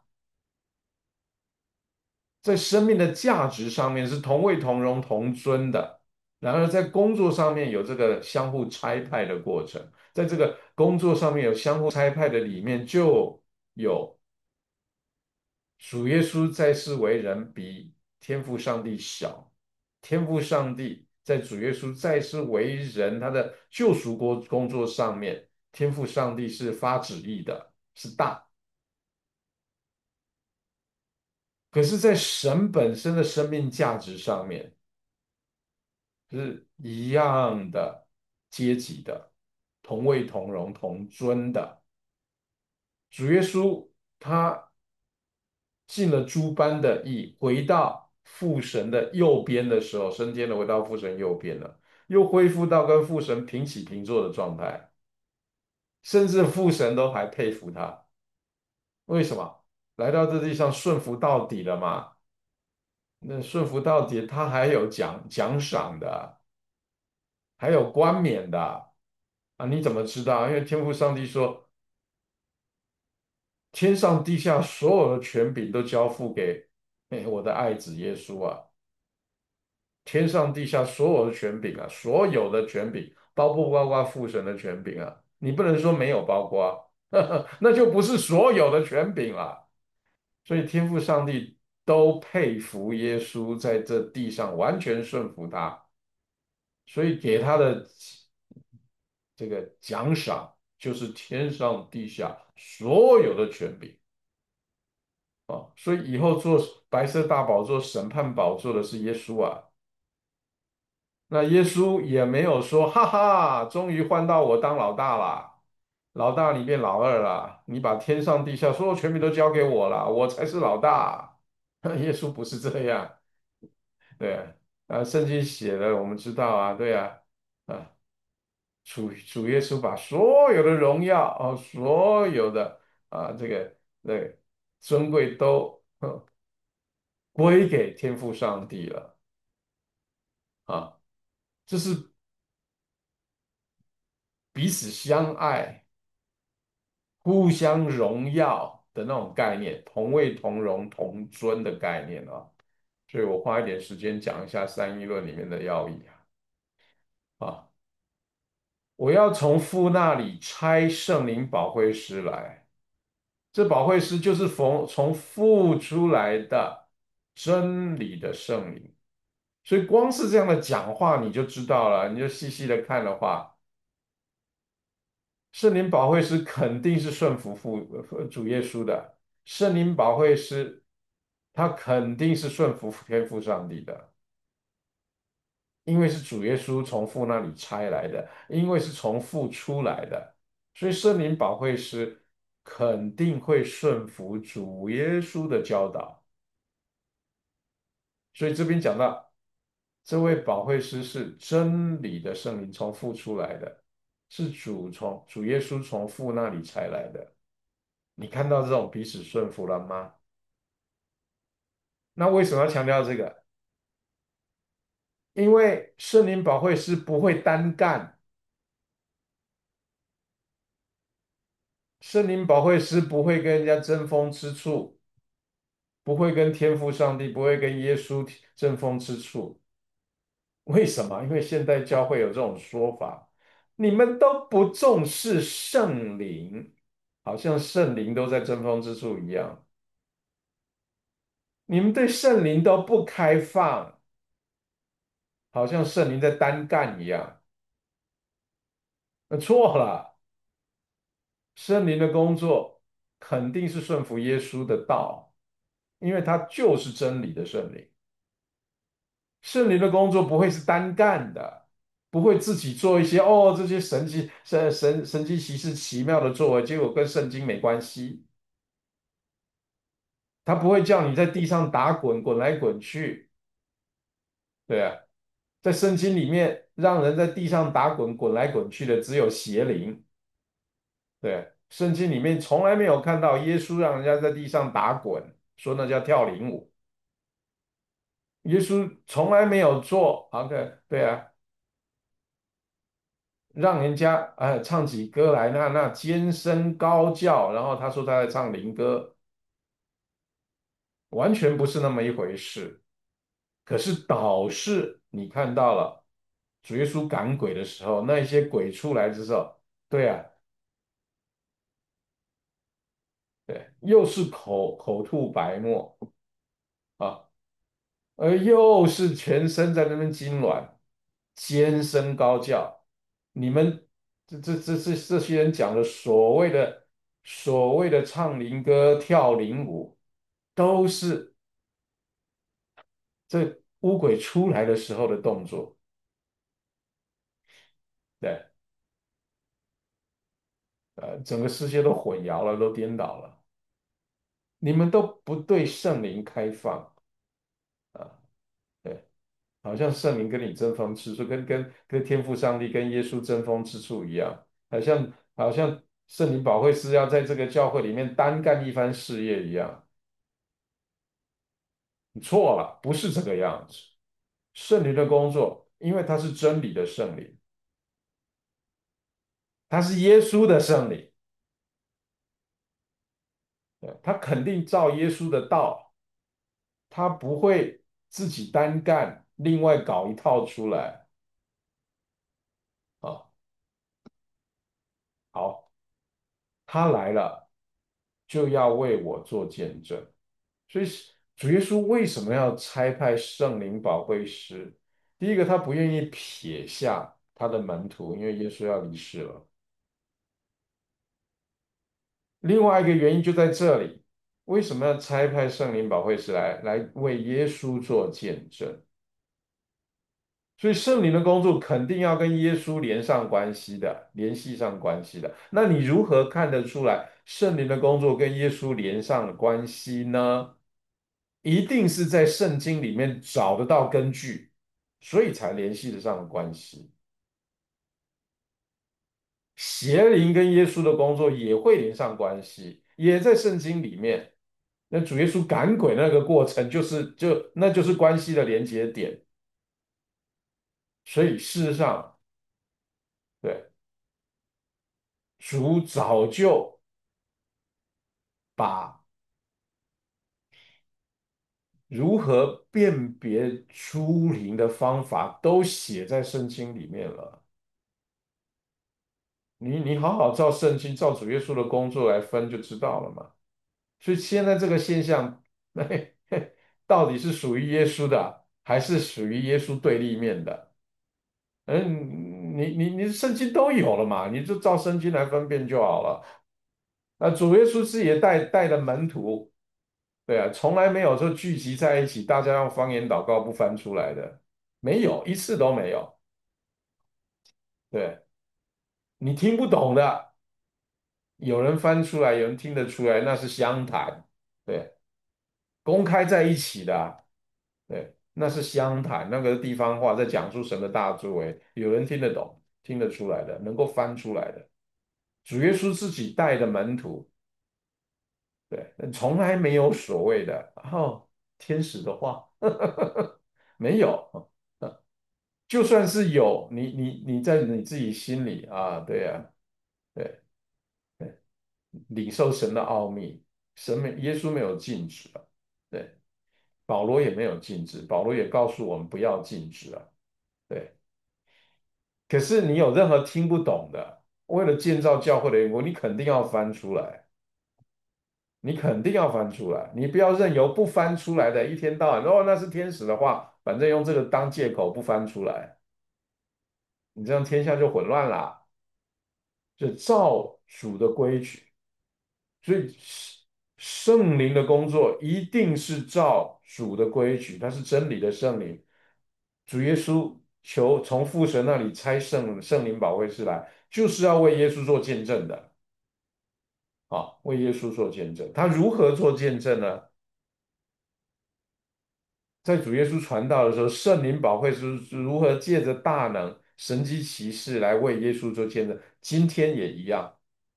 在生命的价值上面是同位同荣同尊的，然而在工作上面有这个相互差派的过程，在这个工作上面有相互差派的里面就有主耶稣在世为人比天父上帝小，天父上帝在主耶稣在世为人，他的救赎工工作上面，天父上帝是发旨意的，是大。可是，在神本身的生命价值上面是一样的阶级的，同位同荣同尊的。主耶稣他尽了诸般的义，回到父神的右边的时候，升天了，回到父神右边了，又恢复到跟父神平起平坐的状态，甚至父神都还佩服他。为什么？来到这地上顺服到底了嘛？那顺服到底，他还有奖奖赏的，还有冠冕的啊！你怎么知道？因为天父上帝说，天上地下所有的权柄都交付给哎我的爱子耶稣啊！天上地下所有的权柄啊，所有的权柄，包不包括父神的权柄啊？你不能说没有包括，那就不是所有的权柄了。所以天父上帝都佩服耶稣在这地上完全顺服他，所以给他的这个奖赏就是天上地下所有的权柄啊。所以以后做白色大宝座、审判宝座的是耶稣啊。那耶稣也没有说，哈哈，终于换到我当老大了，老大你变老二了，你把天上地下所有权柄都交给我了，我才是老大。耶稣不是这样，对啊，啊，圣经写的我们知道啊，对啊，啊，主主耶稣把所有的荣耀啊，所有的啊这个对尊贵都呵归给天父上帝了啊，这是彼此相爱。互相荣耀的那种概念，同位同荣同尊的概念啊。所以我花一点时间讲一下三一论里面的要义啊。啊，我要从父那里差圣灵保惠师来，这保惠师就是从从父出来的真理的圣灵。所以光是这样的讲话你就知道了，你就细细的看的话，圣灵保惠师肯定是顺服父呃主耶稣的，圣灵保惠师他肯定是顺服天父上帝的。因为是主耶稣从父那里差来的，因为是从父出来的，所以圣灵保惠师肯定会顺服主耶稣的教导。所以这边讲到，这位保惠师是真理的圣灵从父出来的，是主从主耶稣从父那里差来的。你看到这种彼此顺服了吗？那为什么要强调这个？因为圣灵保惠师不会单干，圣灵保惠师不会跟人家争风吃醋，不会跟天父上帝，不会跟耶稣争风吃醋。为什么？因为现代教会有这种说法，你们都不重视圣灵，好像圣灵都在争风吃醋一样。你们对圣灵都不开放，好像圣灵在单干一样。那错了，圣灵的工作肯定是顺服耶稣的道，因为他就是真理的圣灵。圣灵的工作不会是单干的，不会自己做一些哦这些神奇神神神奇奇事奇妙的作为，结果跟圣经没关系。他不会叫你在地上打滚，滚来滚去，对啊，在圣经里面让人在地上打滚，滚来滚去的只有邪灵，对，圣经里面从来没有看到耶稣让人家在地上打滚，说那叫跳灵舞。耶稣从来没有做，OK，对啊，让人家呃唱起歌来，那那尖声高叫，然后他说他在唱灵歌，完全不是那么一回事。可是倒是你看到了主耶稣赶鬼的时候，那一些鬼出来之后，对啊，对，又是口口吐白沫啊，而又是全身在那边痉挛，尖声高叫。你们这这这这这些人讲的所谓的所谓的唱灵歌、跳灵舞，都是这污鬼出来的时候的动作。对，呃，整个世界都混淆了，都颠倒了。你们都不对圣灵开放啊，对，好像圣灵跟你争风吃醋，跟跟跟天父上帝跟耶稣争风吃醋一样，好像好像圣灵保惠师要在这个教会里面单干一番事业一样。你错了，不是这个样子。圣灵的工作，因为他是真理的圣灵，他是耶稣的圣灵，对，他肯定照耶稣的道，他不会自己单干，另外搞一套出来啊。好，他来了就要为我做见证，所以主耶稣为什么要差派圣灵保惠师？第一个，他不愿意撇下他的门徒，因为耶稣要离世了。另外一个原因就在这里，为什么要差派圣灵保惠师来来为耶稣做见证？所以圣灵的工作肯定要跟耶稣连上关系的，联系上关系的。那你如何看得出来圣灵的工作跟耶稣连上了关系呢？一定是在圣经里面找得到根据，所以才联系得上关系。邪灵跟耶稣的工作也会连上关系，也在圣经里面。那主耶稣赶鬼那个过程，就是就那就是关系的连接点。所以事实上，对，主早就把如何辨别诸灵的方法都写在圣经里面了。你你好好照圣经，照主耶稣的工作来分就知道了嘛。所以现在这个现象，嘿嘿到底是属于耶稣的，还是属于耶稣对立面的？嗯，你你你圣经都有了嘛，你就照圣经来分辨就好了。那主耶稣是也带带的门徒，对啊，从来没有说聚集在一起，大家用方言祷告不翻出来的，没有一次都没有。对，你听不懂的，有人翻出来，有人听得出来，那是相谈。对，公开在一起的啊，对，那是相谈，那个地方话在讲述神的大作为，有人听得懂、听得出来的，能够翻出来的。主耶稣自己带的门徒，对，从来没有所谓的哦天使的话，没有。就算是有，你你你在你自己心里啊，对呀、对对，领受神的奥秘，神没耶稣没有禁止啊，对，保罗也没有禁止，保罗也告诉我们不要禁止啊，对。可是你有任何听不懂的，为了建造教会的缘故，你肯定要翻出来，你肯定要翻出来，你不要任由不翻出来的，一天到晚哦那是天使的话，反正用这个当借口不翻出来，你这样天下就混乱了。就照主的规矩，所以圣灵的工作一定是照主的规矩，它是真理的圣灵。主耶稣求从父神那里差圣圣灵保惠师来，就是要为耶稣做见证的啊，为耶稣做见证。他如何做见证呢？在主耶稣传道的时候，圣灵保惠师如何借着大能、神机骑士来为耶稣做见证，今天也一样。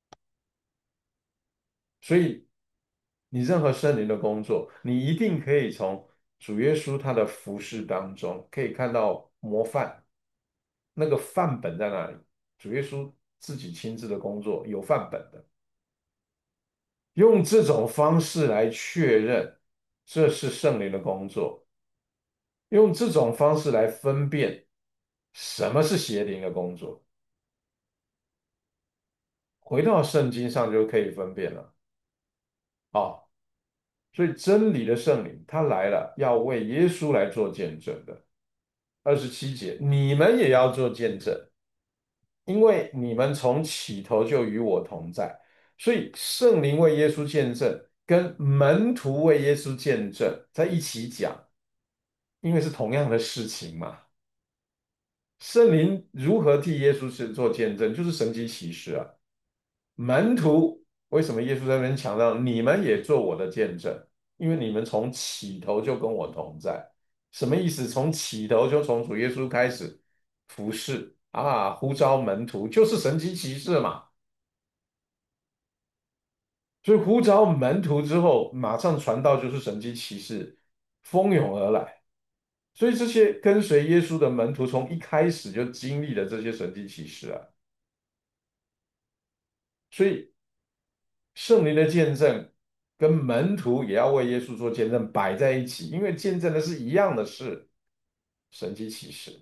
所以你任何圣灵的工作，你一定可以从主耶稣他的服饰当中可以看到模范，那个范本在那里？主耶稣自己亲自的工作有范本的，用这种方式来确认这是圣灵的工作，用这种方式来分辨什么是邪灵的工作。回到圣经上就可以分辨了。好，所以真理的圣灵他来了，要为耶稣来做见证的。二十七节，你们也要做见证，因为你们从起头就与我同在。所以圣灵为耶稣见证，跟门徒为耶稣见证在一起讲，因为是同样的事情嘛。圣灵如何替耶稣是做见证，就是神迹奇事啊。门徒为什么耶稣在那边强调你们也做我的见证？因为你们从起头就跟我同在。什么意思？从起头就从主耶稣开始服侍啊，呼召门徒就是神迹奇事嘛。所以呼召门徒之后，马上传道就是神迹奇事蜂拥而来。所以这些跟随耶稣的门徒，从一开始就经历了这些神迹奇事啊。所以圣灵的见证跟门徒也要为耶稣做见证摆在一起，因为见证的是一样的事，神迹奇事，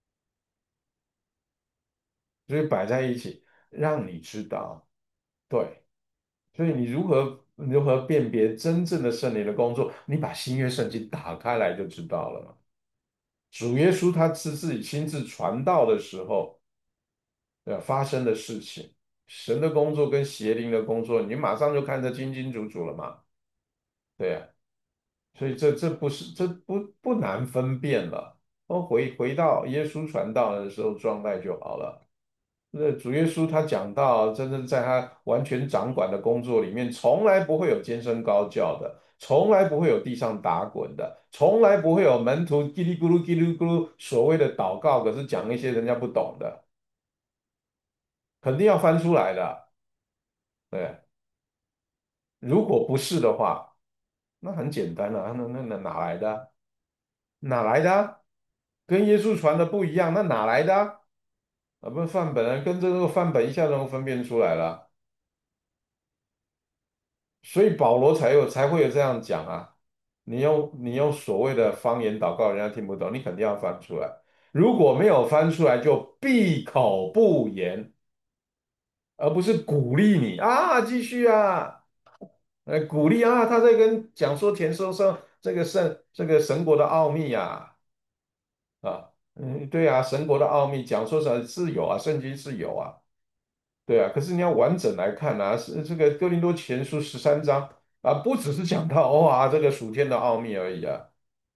所以摆在一起，让你知道，对，所以你如何如何辨别真正的圣灵的工作？你把新约圣经打开来就知道了。主耶稣他是自己亲自传道的时候，对吧，发生的事情，神的工作跟邪灵的工作，你马上就看得清清楚楚了嘛？对呀。所以这这不是这不不难分辨了。哦，回回到耶稣传道的时候状态就好了。那主耶稣他讲到，真正在他完全掌管的工作里面，从来不会有尖声高叫的，从来不会有地上打滚的，从来不会有门徒叽里咕噜叽里咕噜所谓的祷告，可是讲一些人家不懂的，肯定要翻出来的。对，如果不是的话，那很简单了，那那那哪来的？哪来的啊？跟耶稣传的不一样，那哪来的啊？啊，不是范本啊，跟这个范本一下就能分辨出来了。 所以保罗才有才会有这样讲啊。你用你用所谓的方言祷告，人家听不懂，你肯定要翻出来。如果没有翻出来，就闭口不言，而不是鼓励你啊，继续啊，呃，鼓励啊，他在跟讲说田说说这个神这个神国的奥秘呀。啊，嗯，对啊，神国的奥秘讲说啥是有啊，圣经是有啊。对啊，可是你要完整来看啊，是这个哥林多前书十三章啊，不只是讲到哇这个属天的奥秘而已啊。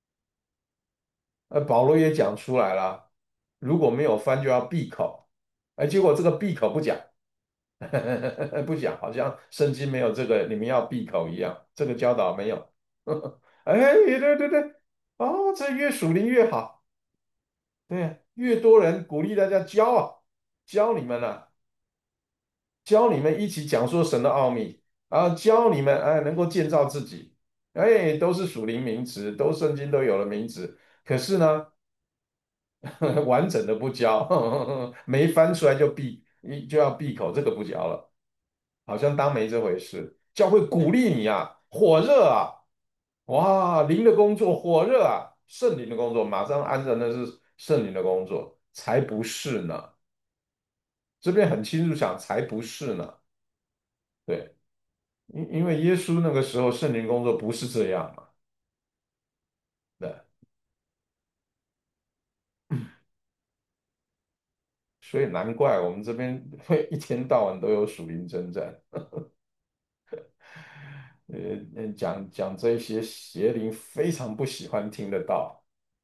呃，保罗也讲出来了，如果没有翻就要闭口，哎，结果这个闭口不讲，不讲，好像圣经没有这个你们要闭口一样，这个教导没有。哎，对对对，哦，这越属灵越好。对，越多人鼓励大家教啊，教你们啊。教你们一起讲说神的奥秘，然后教你们哎能够建造自己，哎都是属灵名词，都圣经都有了名词，可是呢完整的不教，没翻出来就闭就要闭口，这个不教了，好像当没这回事。教会鼓励你啊，火热啊，哇灵的工作火热啊，圣灵的工作马上安着那是圣灵的工作，才不是呢。这边很清楚讲才不是呢，对。因因为耶稣那个时候圣灵工作不是这样嘛，对，所以难怪我们这边会一天到晚都有属灵征战。呃，呃讲讲这些邪灵非常不喜欢听得到。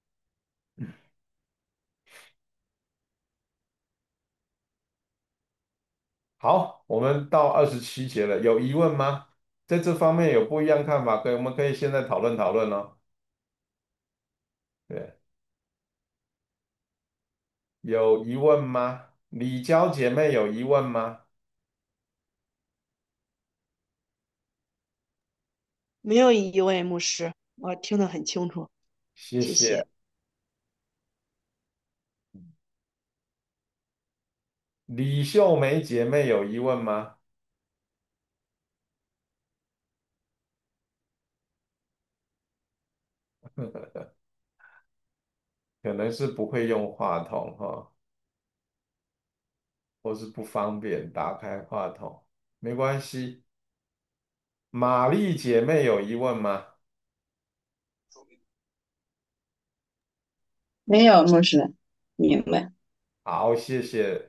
好，我们到二十七节了，有疑问吗？在这方面有不一样看法，可以，我们可以现在讨论讨论哦。对，有疑问吗？李娇姐妹有疑问吗？ 没有疑问，牧师，我听得很清楚，谢谢。 谢谢。李秀梅姐妹有疑问吗？可能是不会用话筒哈，或是不方便打开话筒，没关系。玛丽姐妹有疑问吗？ 没有，牧师，明白。 好，谢谢。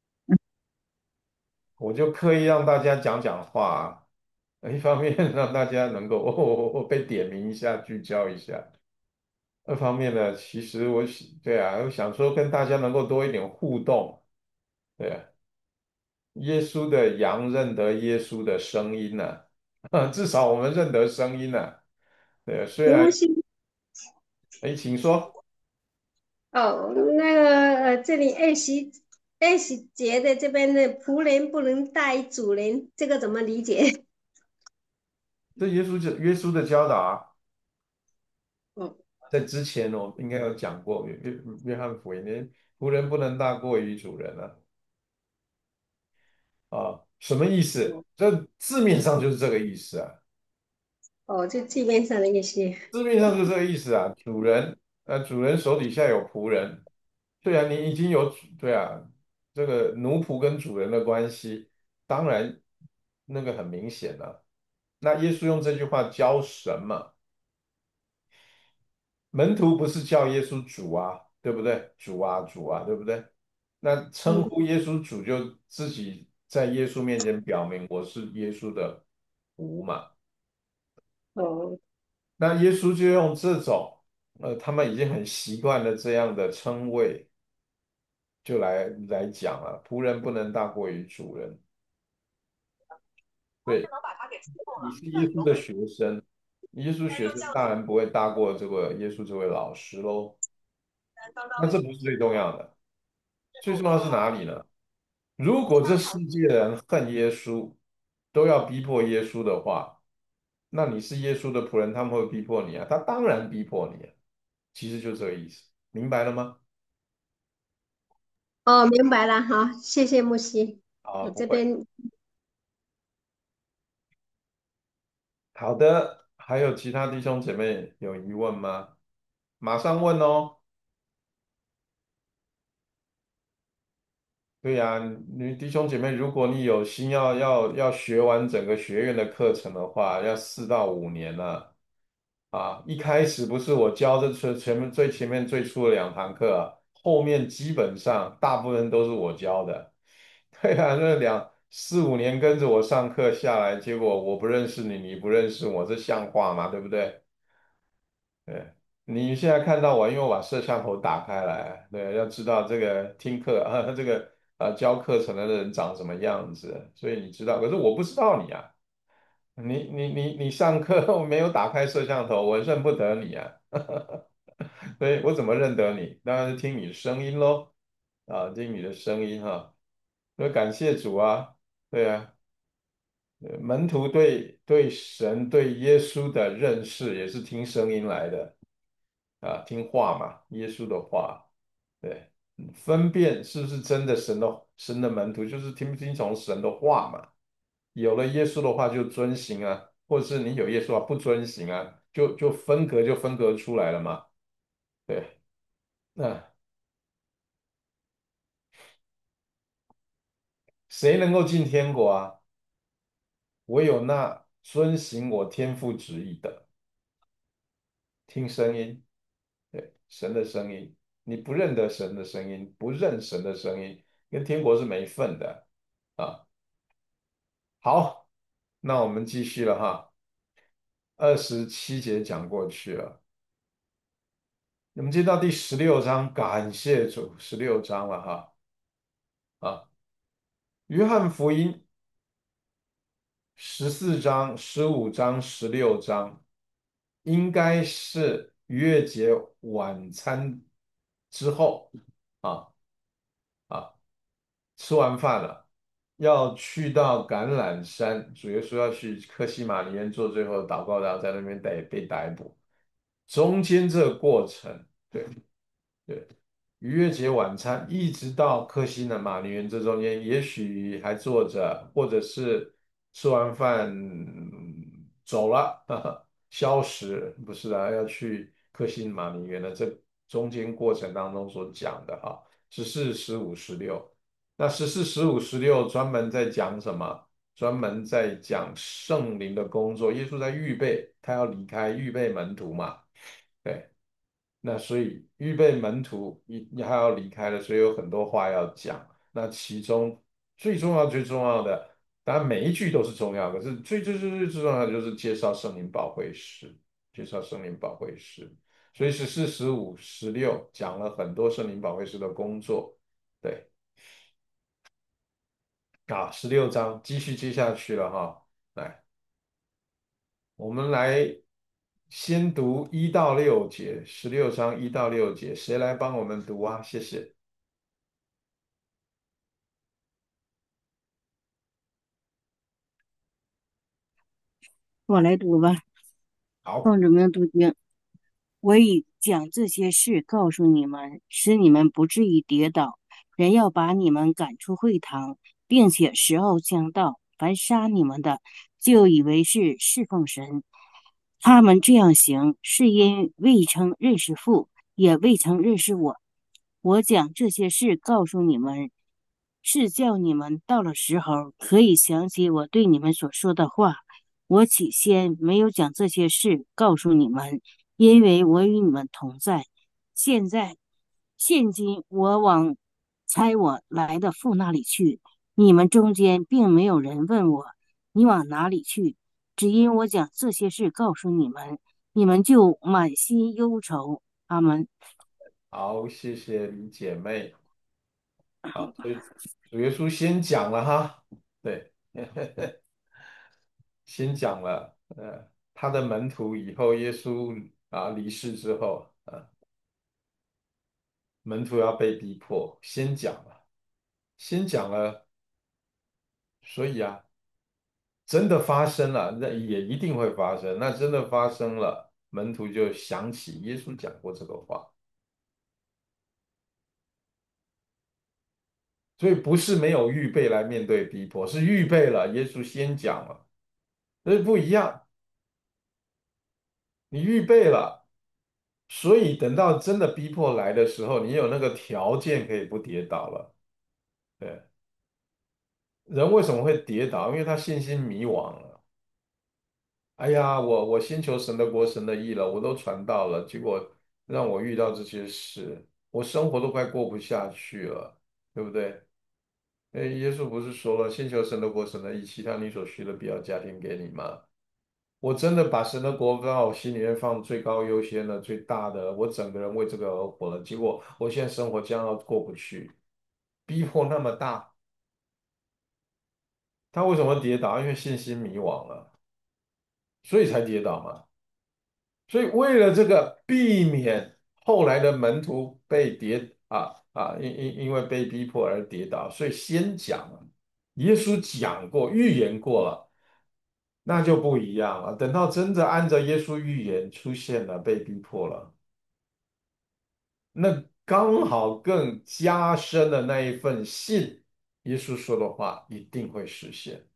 我就刻意让大家讲讲话啊，一方面让大家能够哦被点名一下，聚焦一下；二方面呢，其实我想对啊，我想说跟大家能够多一点互动。对啊，耶稣的羊认得耶稣的声音呢、至少我们认得声音呢、对啊，虽然题目是哎，请说。 哦，那个呃，这里二十二十节的这边的仆人不能大于主人，这个怎么理解？ 这耶稣就耶稣的教导啊， 哦在之前我应该有讲过，约约约翰福音，连仆人不能大过于主人啊。啊，什么意思？ 哦这字面上就是这个意思啊， 哦，就字面上的意思。 字面上就是这个意思啊。主人，呃，主人手底下有仆人，对啊，你已经有主，对啊，这个奴仆跟主人的关系，当然那个很明显了。那耶稣用这句话教什么？门徒不是叫耶稣主啊，对不对？主啊，主啊，对不对？那称嗯， 呼耶稣主，就自己在耶稣面前表明我是耶稣的仆嘛。 哦那耶稣就用这种，呃，他们已经很习惯了这样的称谓，就来来讲了，仆人不能大过于主人。对，你是耶稣的学生，耶稣学生当然不会大过这个耶稣这位老师喽。那这不是最重要的，最重要是哪里呢？如果这世界的人恨耶稣，都要逼迫耶稣的话，那你是耶稣的仆人，他们会逼迫你啊？他当然逼迫你啊，其实就这个意思，明白了吗？ 哦，明白了哈，谢谢木西， 啊， 我不会。 这边好的，还有其他弟兄姐妹有疑问吗？马上问哦。对呀，女弟兄姐妹，如果你有心要要要学完整个学院的课程的话，要四到五年呢。啊，一开始不是我教这前前面最前面最初的两堂课啊，后面基本上大部分都是我教的。对啊，那两四五年跟着我上课下来，结果我不认识你，你不认识我，这像话吗？对不对？对，你现在看到我，因为我把摄像头打开来，对，要知道这个听课啊，这个呃教课程的人长什么样子，所以你知道，可是我不知道你啊，你你你你上课我没有打开摄像头，我认不得你啊，所以我怎么认得你？当然是听你的声音喽，啊，听你的声音哈，所以感谢主啊，对啊，呃门徒对对神对耶稣的认识也是听声音来的。啊，听话嘛，耶稣的话，对，嗯分辨是不是真的神的神的门徒，就是听不听从神的话嘛。有了耶稣的话就遵行啊，或者是你有耶稣啊不遵行啊，就就分隔就分隔出来了嘛。对，那谁能够进天国啊？唯有那遵行我天父旨意的，听声音，对，神的声音。你不认得神的声音，不认神的声音，跟天国是没份的啊。好，那我们继续了哈，二十七节讲过去了，我们接到第十六章，感谢主，十六章了哈啊，约翰福音十四章、十五章、十六章，应该是逾越节晚餐之后啊啊，吃完饭了，要去到橄榄山，主耶稣要去克西马尼园做最后的祷告，然后在那边逮被逮捕。中间这个过程，对对，逾越节晚餐一直到克西的马尼园这中间，也许还坐着，或者是吃完饭嗯走了，呵呵消失，不是的，要去克西马尼园的这中间过程当中所讲的哈，十四、十五、十六。那十四、十五、十六专门在讲什么？专门在讲圣灵的工作。耶稣在预备，他要离开，预备门徒嘛。对，那所以预备门徒，你你还要离开了，所以有很多话要讲。那其中最重要、最重要的，当然每一句都是重要，可是最最最最最重要的就是介绍圣灵保惠师，介绍圣灵保惠师。所以十四、十五、十六讲了很多圣灵保惠师的工作。对。啊，十六章继续接下去了哈。来，我们来先读一到六节，十六章一到六节，谁来帮我们读啊？谢谢。 我来读吧， 好， 奉主名读经。我已将这些事告诉你们，使你们不至于跌倒。人要把你们赶出会堂，并且时候将到，凡杀你们的，就以为是侍奉神。他们这样行，是因未曾认识父，也未曾认识我。我讲这些事告诉你们，是叫你们到了时候可以想起我对你们所说的话。我起先没有讲这些事告诉你们，因为我与你们同在。现在，现今我往差我来的父那里去，你们中间并没有人问我你往哪里去，只因我讲这些事告诉你们，你们就满心忧愁。阿门。 好，谢谢李姐妹。好，所以主耶稣先讲了哈，对，先讲了，呃，他的门徒以后，耶稣啊离世之后，呃，门徒要被逼迫，先讲了，先讲了，所以啊。真的发生了，那也一定会发生。那真的发生了，门徒就想起耶稣讲过这个话，所以不是没有预备来面对逼迫，是预备了。耶稣先讲了，所以不一样。 你预备了，所以等到真的逼迫来的时候，你有那个条件可以不跌倒了。对，人为什么会跌倒？因为他信心迷惘了。哎呀，我我先求神的国、神的义了，我都传道了，结果让我遇到这些事，我生活都快过不下去了，对不对？哎，耶稣不是说了，先求神的国、神的义，其他你所需的必要加添给你吗？我真的把神的国放到我心里面放最高优先的、最大的，我整个人为这个而活了。结果我现在生活这样要过不去，逼迫那么大，他为什么跌倒？因为信心迷惘了，所以才跌倒嘛。所以为了这个避免后来的门徒被跌啊啊，因因因为被逼迫而跌倒，所以先讲了。耶稣讲过、预言过了，那就不一样了。等到真的按照耶稣预言出现了，被逼迫了。那刚好更加深了那一份信，耶稣说的话一定会实现。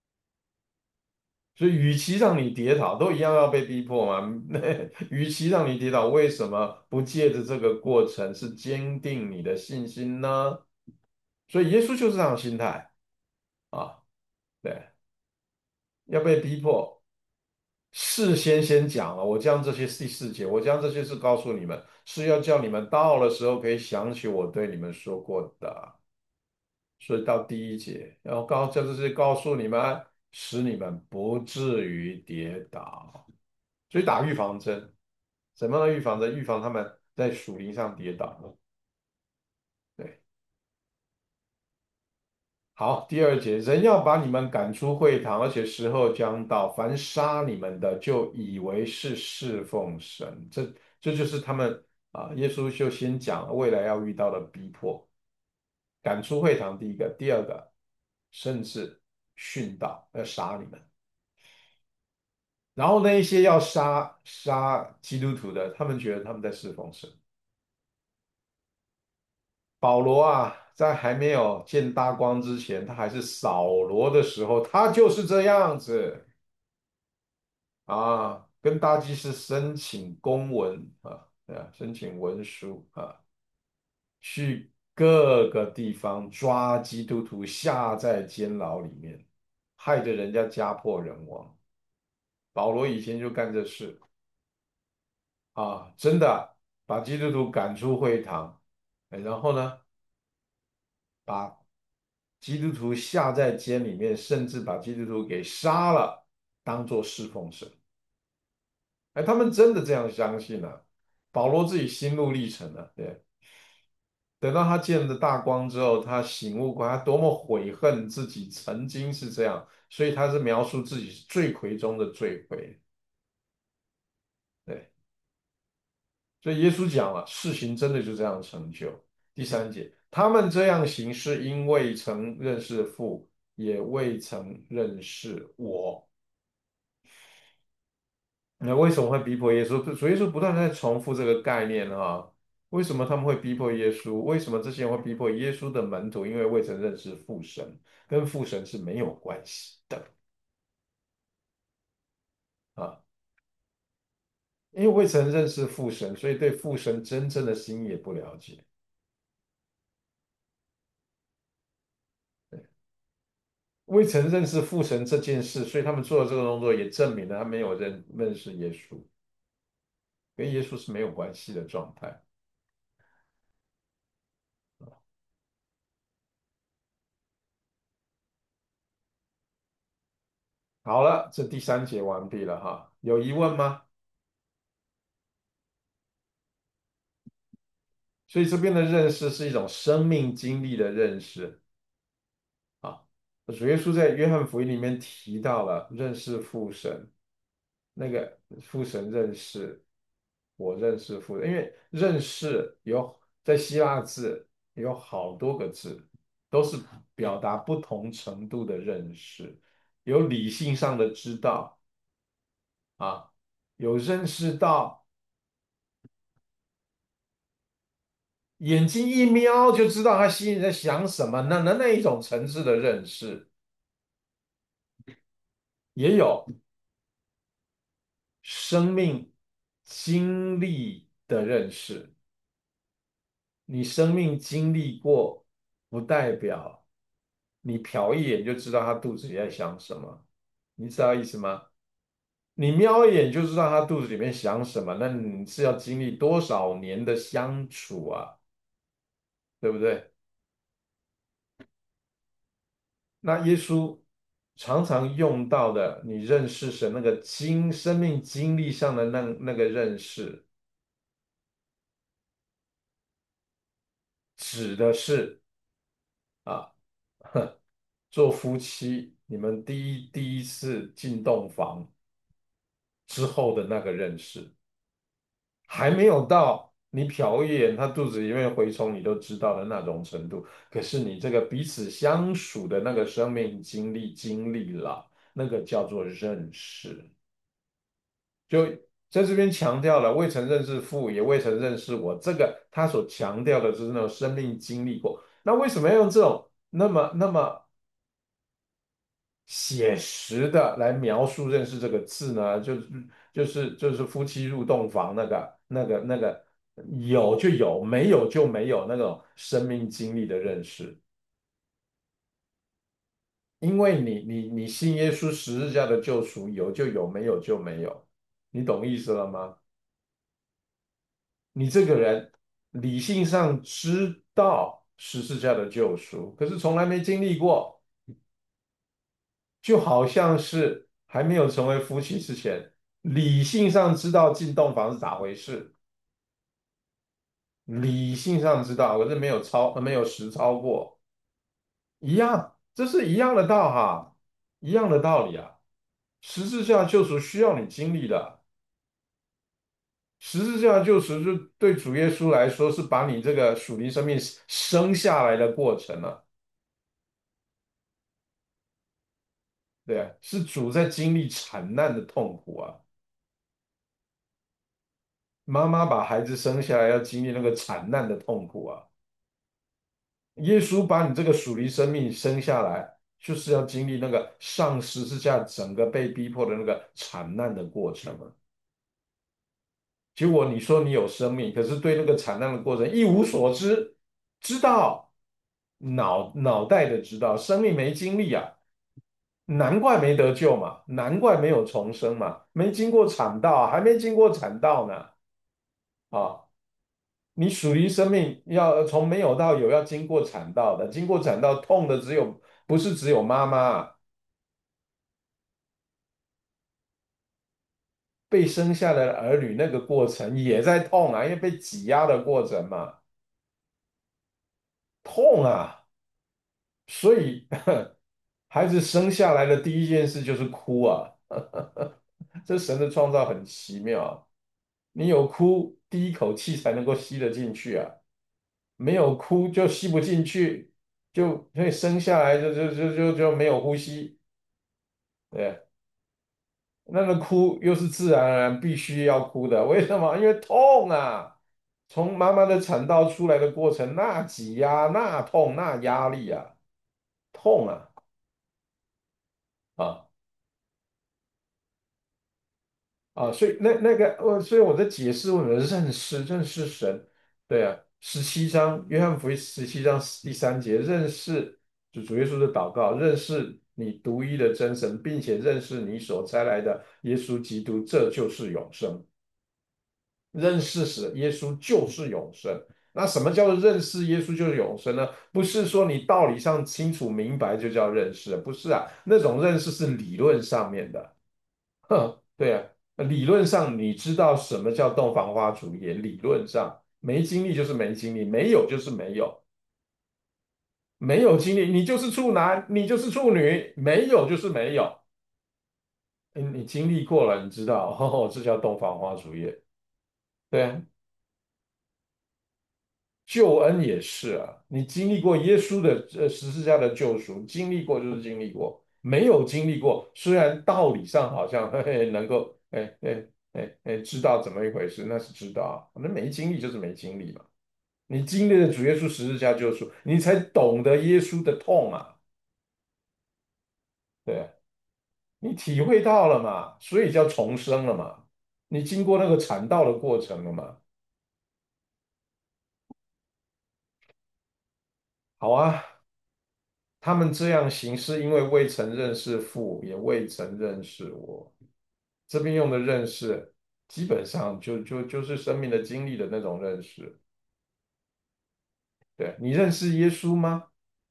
所以，与其让你跌倒，都一样要被逼迫嘛。那与其让你跌倒，为什么不借着这个过程是坚定你的信心呢？所以，耶稣就是这样的心态啊。对，要被逼迫，事先先讲了，我将这些第四节，我将这些事告诉你们，是要叫你们到了时候可以想起我对你们说过的。所以到第一节，然后告这就是告诉你们，使你们不至于跌倒。所以打预防针，什么样的预防针？预防他们在属灵上跌倒。对，好，第二节，人要把你们赶出会堂，而且时候将到，凡杀你们的，就以为是侍奉神。这这就是他们啊，耶稣就先讲了未来要遇到的逼迫，赶出会堂，第一个，第二个，甚至殉道，要杀你们。然后那一些要杀杀基督徒的，他们觉得他们在侍奉神。保罗啊，在还没有见大光之前，他还是扫罗的时候，他就是这样子啊，跟大祭司申请公文啊，对啊，申请文书啊，去各个地方抓基督徒，下在监牢里面，害得人家家破人亡。保罗以前就干这事啊，真的把基督徒赶出会堂，哎然后呢？把基督徒下在监里面，甚至把基督徒给杀了，当做侍奉神。哎，他们真的这样相信啊？保罗自己心路历程啊，对。等到他见了大光之后，他醒悟过来，他多么悔恨自己曾经是这样，所以他是描述自己是罪魁中的罪魁。对，所以耶稣讲了，事情真的就这样成就。第三节，他们这样行是因为曾认识父，也未曾认识我。那为什么会逼迫耶稣？主耶稣不断地在重复这个概念啊。为什么他们会逼迫耶稣？为什么这些人会逼迫耶稣的门徒？因为未曾认识父神，跟父神是没有关系的啊。因为未曾认识父神，所以对父神真正的心也不了解。未曾认识父神这件事，所以他们做的这个动作也证明了他没有认认识耶稣，跟耶稣是没有关系的状态。好了，这第三节完毕了哈，有疑问吗？所以这边的认识是一种生命经历的认识啊。主耶稣在约翰福音里面提到了认识父神，那个父神认识我认识父神，因为认识有在希腊字有好多个字，都是表达不同程度的认识，有理性上的知道啊，有认识到眼睛一瞄就知道他心里在想什么，那那那一种层次的认识。也有生命经历的认识。你生命经历过，不代表你瞟一眼就知道他肚子里在想什么，你知道意思吗？你瞄一眼就知道他肚子里面想什么，那你是要经历多少年的相处啊，对不对？那耶稣常常用到的，你认识神那个经生命经历上的那那个认识，指的是啊，做夫妻，你们第一第一次进洞房之后的那个认识，还没有到你瞟一眼他肚子里面蛔虫你都知道的那种程度。可是你这个彼此相处的那个生命经历经历了，那个叫做认识。就在这边强调了，未曾认识父，也未曾认识我。这个他所强调的就是那种生命经历过。那为什么要用这种那么那么写实的来描述认识这个字呢？就是就是就是夫妻入洞房那个那个那个有就有，没有就没有那种生命经历的认识。因为你你你信耶稣十字架的救赎，有就有，没有就没有。你懂意思了吗？你这个人理性上知道十字架的救赎，可是从来没经历过，就好像是还没有成为夫妻之前，理性上知道进洞房是咋回事，理性上知道，可是没有操，没有实操过，一样，这是一样的道哈，一样的道理啊。十字架救赎需要你经历的，十字架救赎就对主耶稣来说是把你这个属灵生命生下来的过程了。对啊，是主在经历惨难的痛苦啊。妈妈把孩子生下来要经历那个惨难的痛苦啊。耶稣把你这个属灵生命生下来，就是要经历那个上十字架整个被逼迫的那个惨难的过程啊。结果你说你有生命，可是对那个惨难的过程一无所知，知道脑脑袋的知道，生命没经历啊。难怪没得救嘛，难怪没有重生嘛，没经过产道啊，还没经过产道呢。啊，你属灵生命要从没有到有，要经过产道的，经过产道痛的只有不是只有妈妈啊，被生下来的儿女那个过程也在痛啊，因为被挤压的过程嘛，痛啊，所以孩子生下来的第一件事就是哭啊，这神的创造很奇妙，你有哭，第一口气才能够吸得进去啊。没有哭就吸不进去，就所以生下来就就就就就没有呼吸，对，那个哭又是自然而然必须要哭的，为什么？因为痛啊，从妈妈的产道出来的过程，那挤压、那痛、那压力啊，痛啊啊！啊，所以那那个，我所以我在解释为什么认识认识神，对啊，十七章约翰福音十七章第三节，认识就主耶稣的祷告，认识你独一的真神，并且认识你所差来的耶稣基督，这就是永生。认识死耶稣就是永生。那什么叫做认识耶稣就是永生呢？不是说你道理上清楚明白就叫认识，不是啊，那种认识是理论上面的。哼，对啊，理论上你知道什么叫洞房花烛夜，理论上没经历就是没经历，没有就是没有，没有经历你就是处男，你就是处女，没有就是没有。你你经历过了，你知道，哦，这叫洞房花烛夜。对啊，救恩也是啊，你经历过耶稣的呃十字架的救赎，经历过就是经历过，没有经历过，虽然道理上好像嘿嘿能够哎哎哎哎知道怎么一回事，那是知道啊，那没经历就是没经历嘛。你经历了主耶稣十字架救赎，你才懂得耶稣的痛啊，对啊，你体会到了嘛，所以叫重生了嘛。 你经过那个产道的过程了嘛？好啊，他们这样行是因为未曾认识父，也未曾认识我。这边用的认识，基本上就就就是生命的经历的那种认识。对，你认识耶稣吗？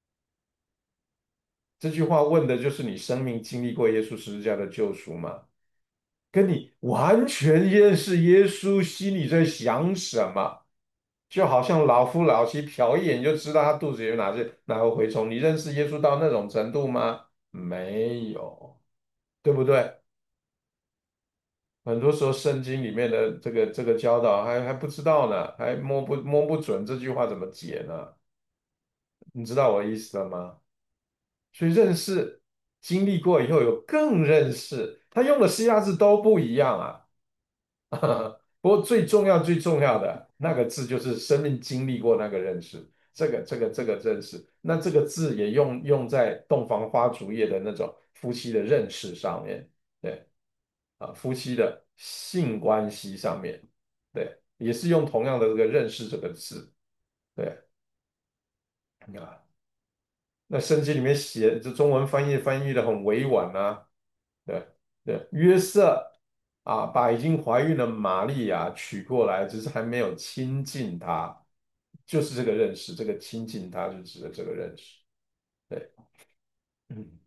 这句话问的就是你生命经历过耶稣十字架的救赎吗？跟你完全认识耶稣，心里在想什么，就好像老夫老妻瞟一眼就知道他肚子里有哪些哪个蛔虫。你认识耶稣到那种程度吗？没有，对不对？很多时候圣经里面的这个这个教导还还不知道呢，还摸不摸不准这句话怎么解呢？你知道我的意思了吗？所以认识经历过以后有更认识，他用的四个字都不一样啊。不过最重要最重要的那个字就是生命经历过那个认识，这个这个这个认识，那这个字也用用在洞房花烛夜的那种夫妻的认识上面，对啊，夫妻的性关系上面，对，也是用同样的这个认识这个字，对啊，那圣经里面写这中文翻译翻译的很委婉啊，对对，约瑟啊，把已经怀孕的玛利亚娶过来，只是还没有亲近她，就是这个认识，这个亲近她就指的这个认识。对，嗯，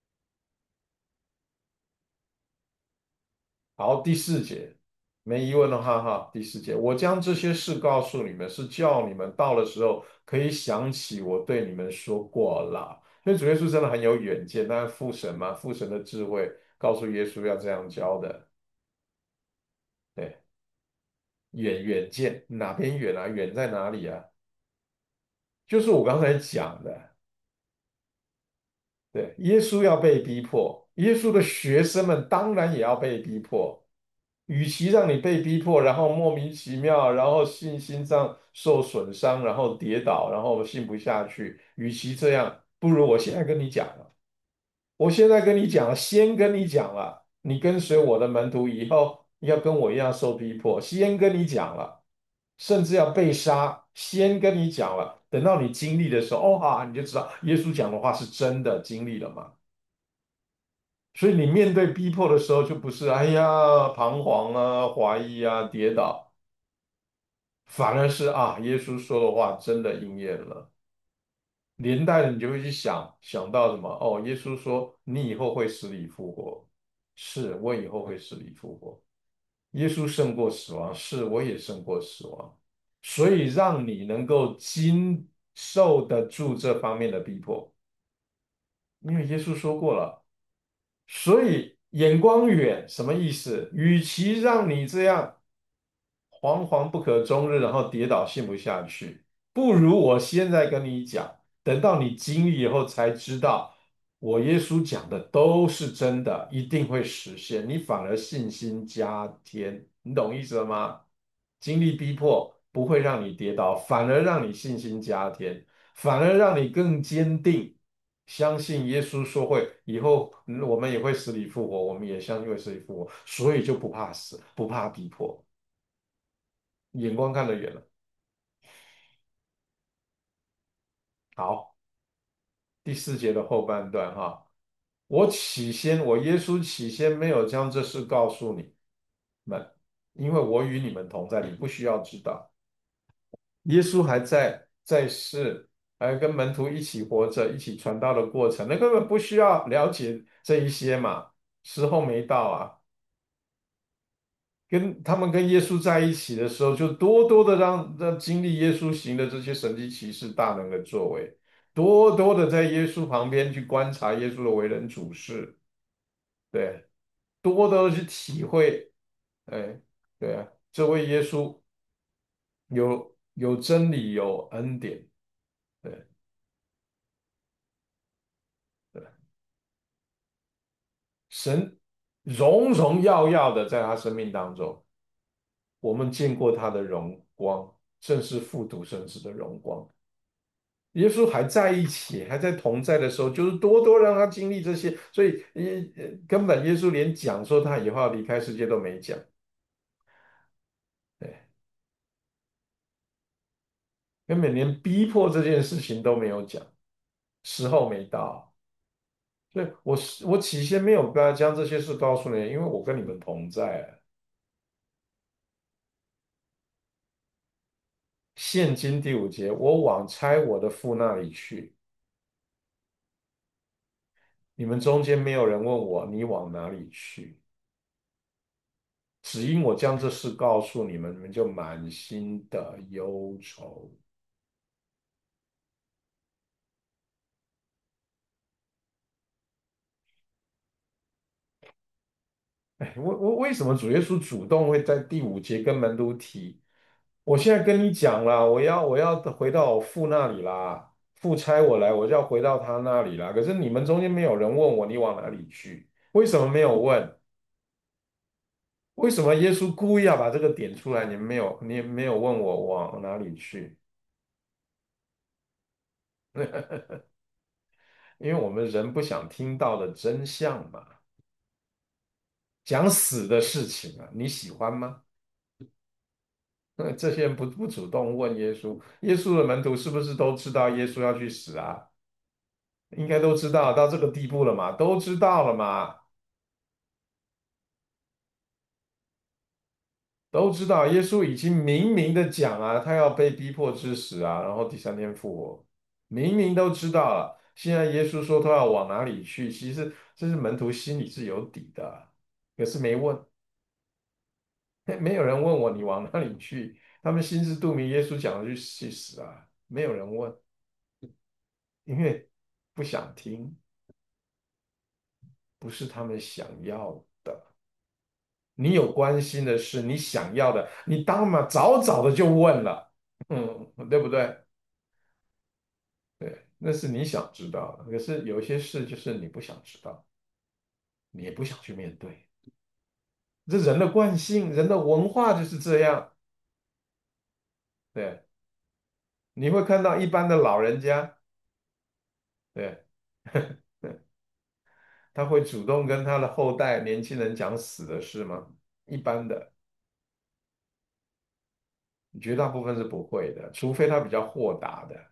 好，第四节，没疑问的话，哈，第四节，我将这些事告诉你们，是叫你们到的时候可以想起我对你们说过了。所以主耶稣真的很有远见，当然父神嘛，父神的智慧告诉耶稣要这样教的。对，远远见哪边远啊？远在哪里啊？就是我刚才讲的，对，耶稣要被逼迫，耶稣的学生们当然也要被逼迫。与其让你被逼迫，然后莫名其妙，然后信心上受损伤，然后跌倒，然后信不下去，与其这样，不如我现在跟你讲了。我现在跟你讲了，先跟你讲了，你跟随我的门徒以后要跟我一样受逼迫，先跟你讲了，甚至要被杀，先跟你讲了。等到你经历的时候，哦哈，你就知道耶稣讲的话是真的，经历了嘛。所以你面对逼迫的时候，就不是哎呀彷徨啊、怀疑啊、跌倒，反而是啊，耶稣说的话真的应验了。连带的你就会去想想到什么？哦，耶稣说你以后会死里复活，是我以后会死里复活。耶稣胜过死亡，是我也胜过死亡，所以让你能够经受得住这方面的逼迫，因为耶稣说过了。所以眼光远什么意思？与其让你这样惶惶不可终日，然后跌倒信不下去，不如我现在跟你讲，等到你经历以后才知道，我耶稣讲的都是真的，一定会实现，你反而信心加添，你懂意思了吗？经历逼迫不会让你跌倒，反而让你信心加添，反而让你更坚定。相信耶稣说会以后，嗯我们也会死里复活，我们也相信会死里复活，所以就不怕死，不怕逼迫，眼光看得远了。好，第四节的后半段哈，我起先，我耶稣起先没有将这事告诉你们，因为我与你们同在，你不需要知道。耶稣还在在世，还跟门徒一起活着，一起传道的过程，那根本不需要了解这一些嘛，时候没到啊。跟他们跟耶稣在一起的时候，就多多的让让经历耶稣行的这些神迹奇事大能的作为，多多的在耶稣旁边去观察耶稣的为人处事，对，多多的去体会，哎，对啊，这位耶稣有有真理，有恩典，对对，神荣荣耀耀的在他生命当中，我们见过他的荣光，正是复读生子的荣光。耶稣还在一起，还在同在的时候，就是多多让他经历这些，所以呃，根本耶稣连讲说他以后要离开世界都没讲， 根本连逼迫这件事情都没有讲，时候没到。所以我是我起先没有跟他将这些事告诉你，因为我跟你们同在啊。现今第五节，我往差我的父那里去，你们中间没有人问我你往哪里去，只因我将这事告诉你们，你们就满心的忧愁。哎，为为为什么主耶稣主动会在第五节跟门徒提？我现在跟你讲了，我要我要回到我父那里啦，父差我来，我就要回到他那里啦。可是你们中间没有人问我你往哪里去，为什么没有问？为什么耶稣故意要把这个点出来？你们没有，你也没有问我往哪里去，因为我们人不想听到的真相嘛，讲死的事情啊，你喜欢吗？这些人不不主动问耶稣，耶稣的门徒是不是都知道耶稣要去死啊？应该都知道，到这个地步了嘛，都知道了嘛，都知道耶稣已经明明的讲啊，他要被逼迫致死啊，然后第三天复活，明明都知道了。现在耶稣说他要往哪里去，其实这是门徒心里是有底的，可是没问，没有人问我你往哪里去，他们心知肚明，耶稣讲的去去死啊，没有人问，因为不想听，不是他们想要的。你有关心的事，你想要的，你当嘛早早的就问了，嗯，对不对？对，那是你想知道的，可是有一些事就是你不想知道，你也不想去面对，这人的惯性，人的文化就是这样。对，你会看到一般的老人家，对，他会主动跟他的后代年轻人讲死的事吗？一般的，绝大部分是不会的，除非他比较豁达的。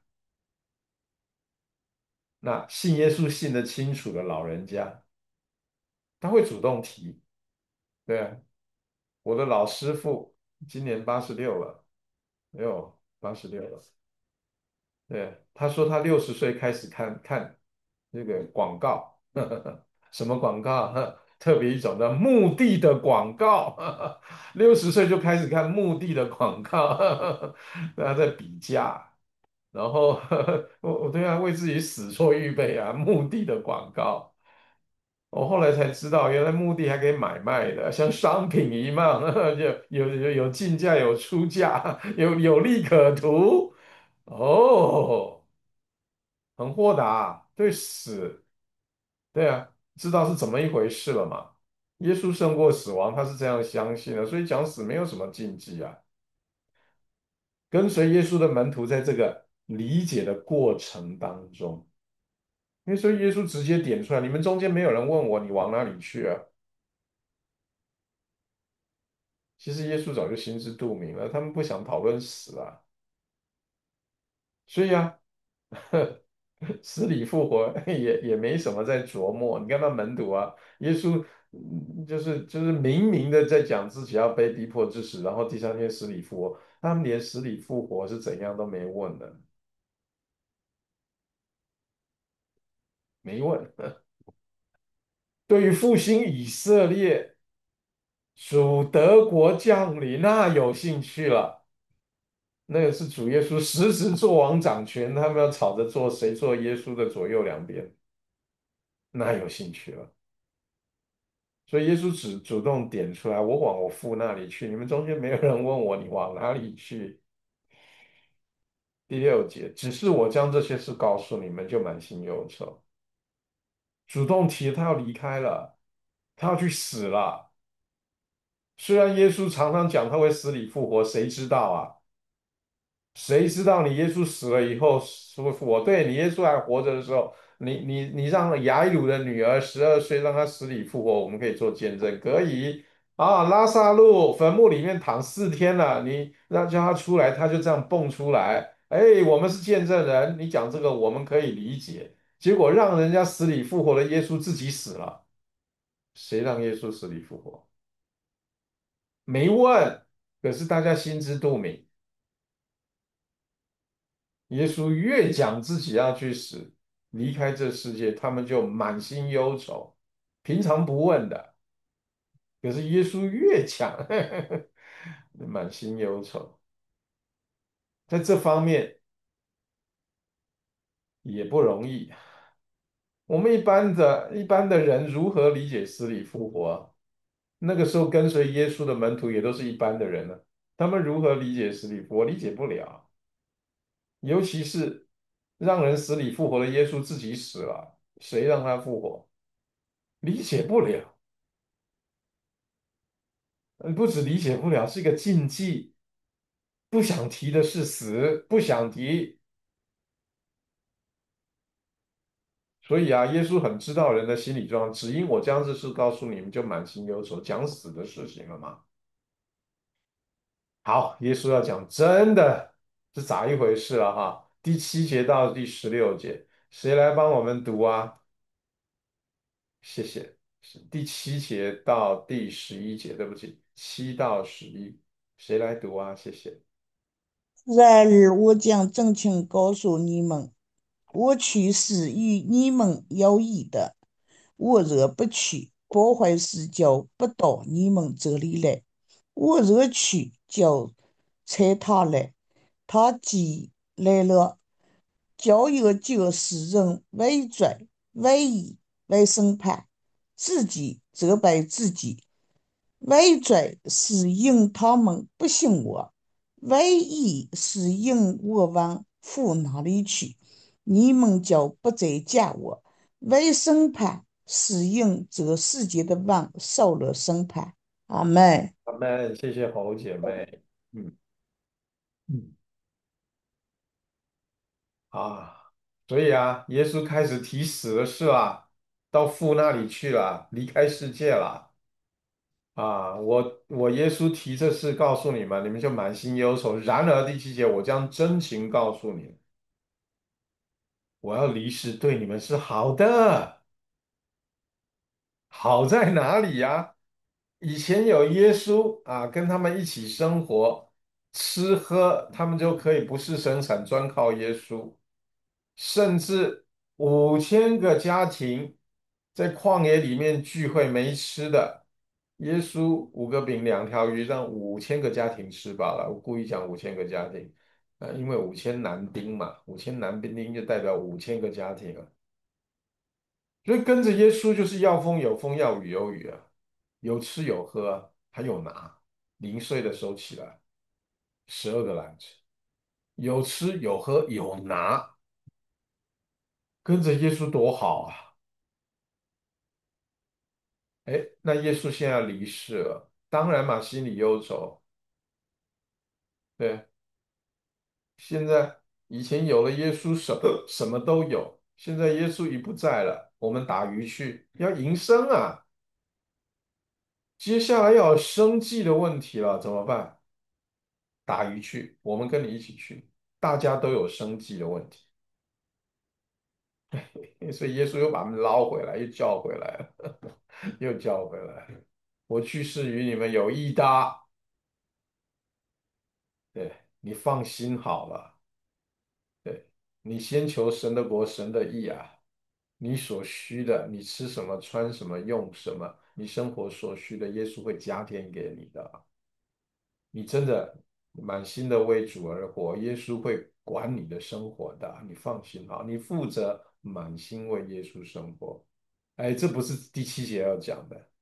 那信耶稣信得清楚的老人家，他会主动提。对啊，我的老师傅今年八十六了，没有八十六了。对，他说他六十岁开始看看那个广告，什么广告？特别一种的墓地的广告，六十岁就开始看墓地的广告，他在比价，然后我我对啊，为自己死做预备啊，墓地的广告。我后来才知道，原来墓地还可以买卖的，像商品一样，有有有有进价，有出价，有有利可图。哦，很豁达，对死，对啊，知道是怎么一回事了嘛？耶稣胜过死亡，他是这样相信的，所以讲死没有什么禁忌啊。跟随耶稣的门徒在这个理解的过程当中，因为所以耶稣直接点出来，你们中间没有人问我你往哪里去啊？其实耶稣早就心知肚明了，他们不想讨论死啊，所以啊，死里复活也也没什么在琢磨。你看那门徒啊，耶稣嗯就是就是明明的在讲自己要被逼迫致死，然后第三天死里复活，他们连死里复活是怎样都没问的，没问。对于复兴以色列、属德国降临，那有兴趣了。那个是主耶稣实时做王掌权，他们要吵着做谁做耶稣的左右两边，那有兴趣了。所以耶稣只主动点出来，我往我父那里去，你们中间没有人问我你往哪里去。第六节，只是我将这些事告诉你们，就满心忧愁。主动提他要离开了，他要去死了。虽然耶稣常常讲他会死里复活，谁知道啊？谁知道你耶稣死了以后是会复活？对你耶稣还活着的时候，你你你让雅伊鲁的女儿十二岁让她死里复活，我们可以做见证，可以啊。拉萨路坟墓里面躺四天了，你让叫他出来，他就这样蹦出来， 哎，我们是见证人，你讲这个我们可以理解。结果让人家死里复活的耶稣自己死了，谁让耶稣死里复活？没问，可是大家心知肚明，耶稣越讲自己要去死，离开这世界，他们就满心忧愁。平常不问的，可是耶稣越讲，满心忧愁。在这方面也不容易。我们一般的一般的人如何理解死里复活啊？那个时候跟随耶稣的门徒也都是一般的人呢，他们如何理解死里复活？理解不了。尤其是让人死里复活的耶稣自己死了，谁让他复活？理解不了。嗯，不止理解不了，是一个禁忌，不想提的是死，不想提。所以啊，耶稣很知道人的心理状况，只因我将这事告诉你们，就满心忧愁，讲死的事情了嘛。好，耶稣要讲真的是咋一回事了哈？第七节到第十六节，谁来帮我们读啊？谢谢。是第七节到第十一节，对不起，七到十一，谁来读啊？谢谢。 然而我将真情告诉你们，我去是与你们有益的。我若不去，保惠师就不到你们这里来；我若去，就差他来。他既来了，就有救世人为罪、为义、为审判，自己责备自己。为罪是因他们不信我，为义是因我往父那里去，你们就不再嫁我。为审判是因这世界的王受了审判。阿门。 阿门，谢谢侯姐妹。嗯嗯啊，所以啊，耶稣开始提死的事啦，到父那里去了，离开世界了。啊，我我耶稣提这事告诉你们，你们就满心忧愁。然而第七节，我将真情告诉你们，我要离世对你们是好的。好在哪里呀？以前有耶稣啊，跟他们一起生活，吃喝，他们就可以不是生产，专靠耶稣。甚至五千个家庭在旷野里面聚会没吃的，耶稣五个饼两条鱼让五千个家庭吃饱了。我故意讲五千个家庭，呃，因为五千男丁嘛，五千男丁就代表五千个家庭啊。所以跟着耶稣就是要风有风，要雨有雨啊，有吃有喝啊还有拿，零碎的收起来，十二个篮子，有吃有喝有拿，跟着耶稣多好啊！哎，那耶稣现在要离世了，当然嘛，心里忧愁。对，现在以前有了耶稣，什什么都有，现在耶稣已不在了，我们打鱼去，要营生啊。接下来要有生计的问题了，怎么办？打鱼去，我们跟你一起去，大家都有生计的问题，所以耶稣又把他们捞回来，又叫回来了，又叫回来了。我去是与你们有益的，对，你放心好了。对，你先求神的国，神的义啊，你所需的，你吃什么、穿什么、用什么，你生活所需的，耶稣会加添给你的。你真的满心的为主而活，耶稣会管你的生活的，你放心好，你负责满心为耶稣生活。哎，这不是第七节要讲的，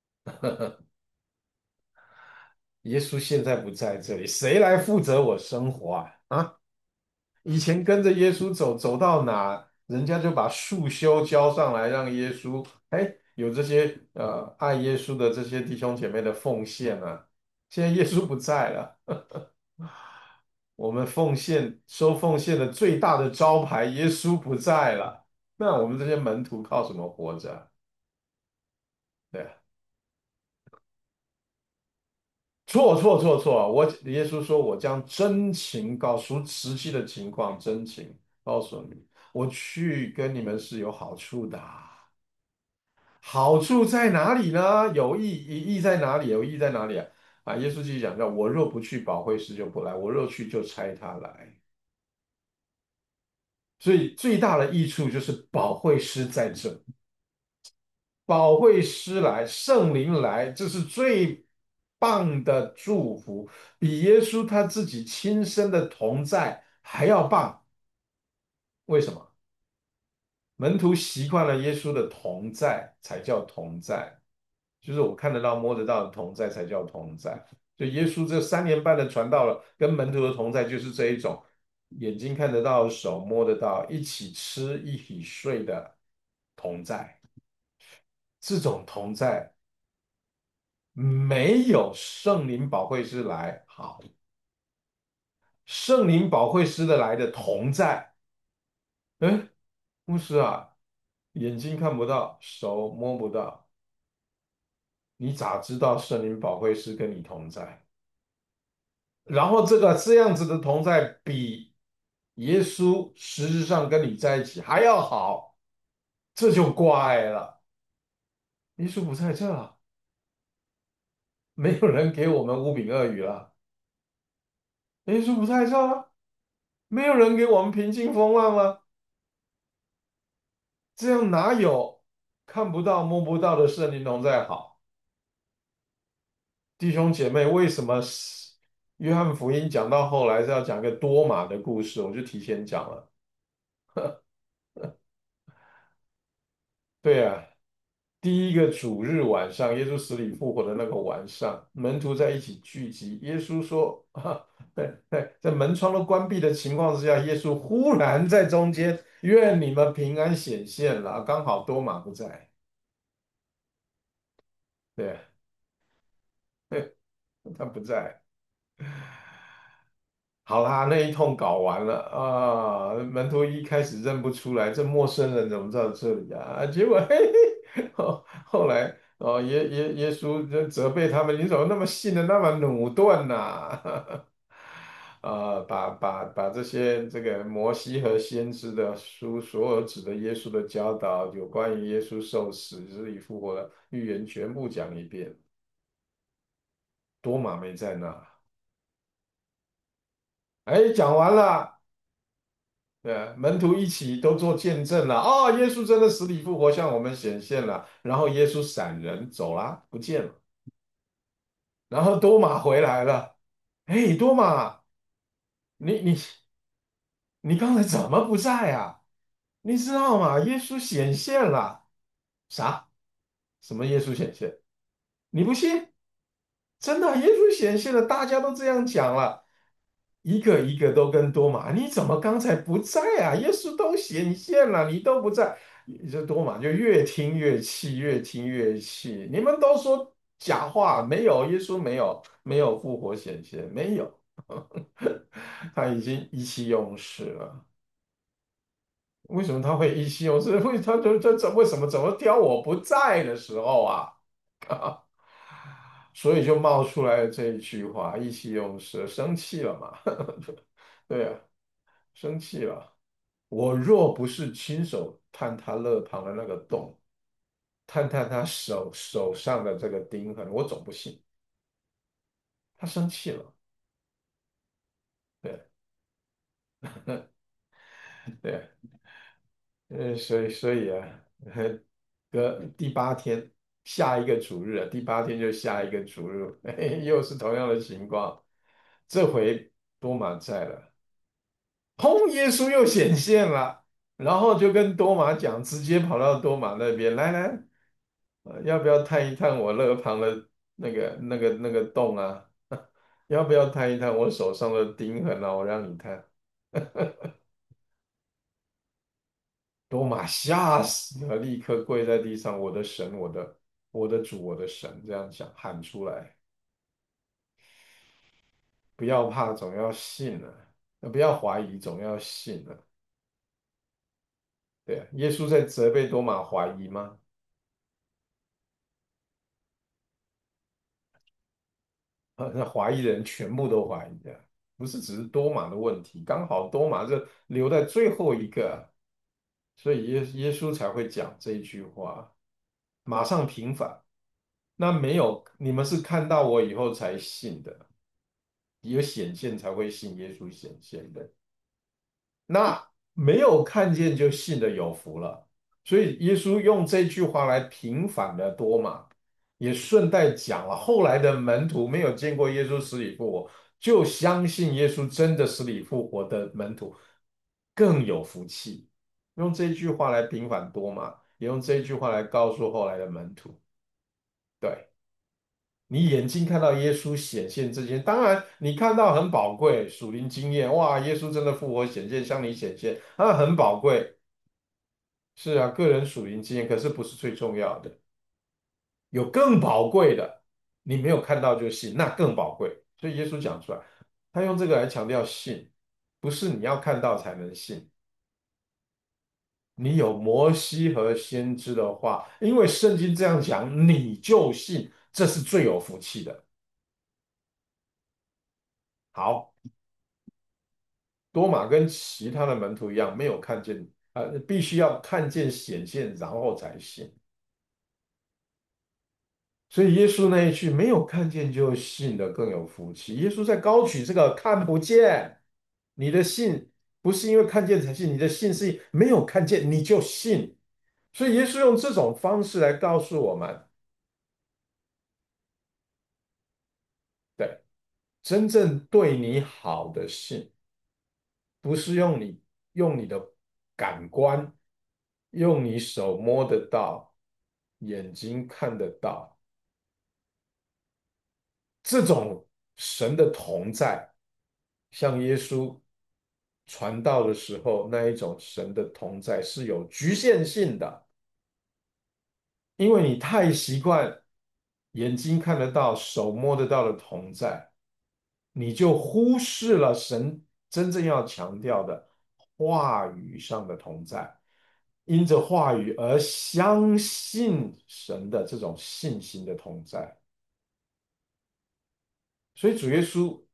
耶稣现在不在这里，谁来负责我生活啊？啊？以前跟着耶稣走，走到哪，人家就把束修交上来，让耶稣，哎，有这些呃爱耶稣的这些弟兄姐妹的奉献啊。现在耶稣不在了，我们奉献收奉献的最大的招牌，耶稣不在了，那我们这些门徒靠什么活着？对啊， 错错错错，我耶稣说，我将真情告诉实际的情况，真情告诉你，我去跟你们是有好处的。好处在哪里呢？有益，益在哪里？有益在哪里啊？啊，耶稣继续讲到，我若不去，保惠师就不来；我若去，就差他来。所以最大的益处就是保惠师在这，保惠师来，圣灵来，这是最棒的祝福，比耶稣他自己亲身的同在还要棒。为什么？门徒习惯了耶稣的同在，才叫同在。就是我看得到、摸得到的同在才叫同在。就耶稣这三年半的传道了，跟门徒的同在就是这一种，眼睛看得到、手摸得到，一起吃、一起睡的同在。这种同在没有圣灵保惠师来好，圣灵保惠师的来的同在。哎，牧师啊，眼睛看不到，手摸不到，你咋知道圣灵保惠师跟你同在？然后这个这样子的同在比耶稣实质上跟你在一起还要好，这就怪了。耶稣不在这了，没有人给我们五饼二鱼了。耶稣不在这了，没有人给我们平静风浪了。这样哪有看不到摸不到的圣灵同在好？弟兄姐妹，为什么是约翰福音讲到后来是要讲个多马的故事？我就提前讲了。对呀，第一个主日晚上，耶稣死里复活的那个晚上，门徒在一起聚集。耶稣说：“啊，对对，在门窗都关闭的情况之下，耶稣忽然在中间，愿你们平安显现了。刚好多马不在，对，对，他不在。好啦，那一通搞完了啊，门徒一开始认不出来，这陌生人怎么在这里啊？结果嘿嘿，后后来哦，耶耶耶稣就责备他们，你怎么那么信的那么努钝呐、啊？把把把这些这个摩西和先知的书，所有指的耶稣的教导，有关于耶稣受死、死里复活的预言，全部讲一遍。多马没在那，哎，讲完了。对啊，门徒一起都做见证了哦，耶稣真的死里复活向我们显现了，然后耶稣闪人走了，不见了，然后多马回来了，哎，多马，你你你刚才怎么不在啊？你知道吗？耶稣显现了，啥？什么耶稣显现？你不信？真的，耶稣显现了，大家都这样讲了，一个一个都跟多马，你怎么刚才不在啊？耶稣都显现了，你都不在，这多马就越听越气，越听越气。你们都说假话，没有，耶稣没有，没有复活显现，没有，他已经意气用事了。为什么他会意气用事？为他就这这为什么怎么挑我不在的时候啊？所以就冒出来了这一句话，意气用事，生气了嘛？对呀，生气了。我若不是亲手探他肋旁的那个洞，探探他手手上的这个钉痕，我总不信。他生气了，对对，呃，所以所以啊，隔第八天，下一个主日啊，第八天就下一个主日，嘿又是同样的情况，这回多马在了。砰！耶稣又显现了，然后就跟多马讲，直接跑到多马那边来来，呃要不要探一探我肋旁的那个那个那个洞啊？要不要探一探我手上的钉痕啊？我让你探。多马吓死了，立刻跪在地上，我的神，我的我的主，我的神，这样讲喊出来，不要怕，总要信了，呃不要怀疑，总要信了。对啊，耶稣在责备多马怀疑吗？ 呃，那怀疑的人全部都怀疑的，不是只是多马的问题，刚好多马这留在最后一个，所以耶耶稣才会讲这一句话，马上平反。那没有，你们是看到我以后才信的，有显现才会信耶稣显现的。那没有看见就信的有福了。所以耶稣用这句话来平反了多马，也顺带讲了后来的门徒没有见过耶稣死里复活，就相信耶稣真的死里复活的门徒更有福气。用这句话来平反多马，也用这句话来告诉后来的门徒，对。你眼睛看到耶稣显现这件，当然你看到很宝贵，属灵经验，哇，耶稣真的复活显现，向你显现，啊，很宝贵。是啊，个人属灵经验，可是不是最重要的，有更宝贵的，你没有看到就信，那更宝贵。所以耶稣讲出来，他用这个来强调信，不是你要看到才能信，你有摩西和先知的话，因为圣经这样讲，你就信，这是最有福气的。好。多马跟其他的门徒一样，没有看见，呃，必须要看见显现，然后才信。所以耶稣那一句“没有看见就信的更有福气”，耶稣在高举这个看不见，你的信不是因为看见才信，你的信是没有看见你就信。所以耶稣用这种方式来告诉我们，对，真正对你好的信，不是用你用你的感官，用你手摸得到。眼睛看得到这种神的同在，像耶稣传道的时候那一种神的同在是有局限性的，因为你太习惯眼睛看得到、手摸得到的同在，你就忽视了神真正要强调的话语上的同在，因着话语而相信神的这种信心的同在。所以主耶稣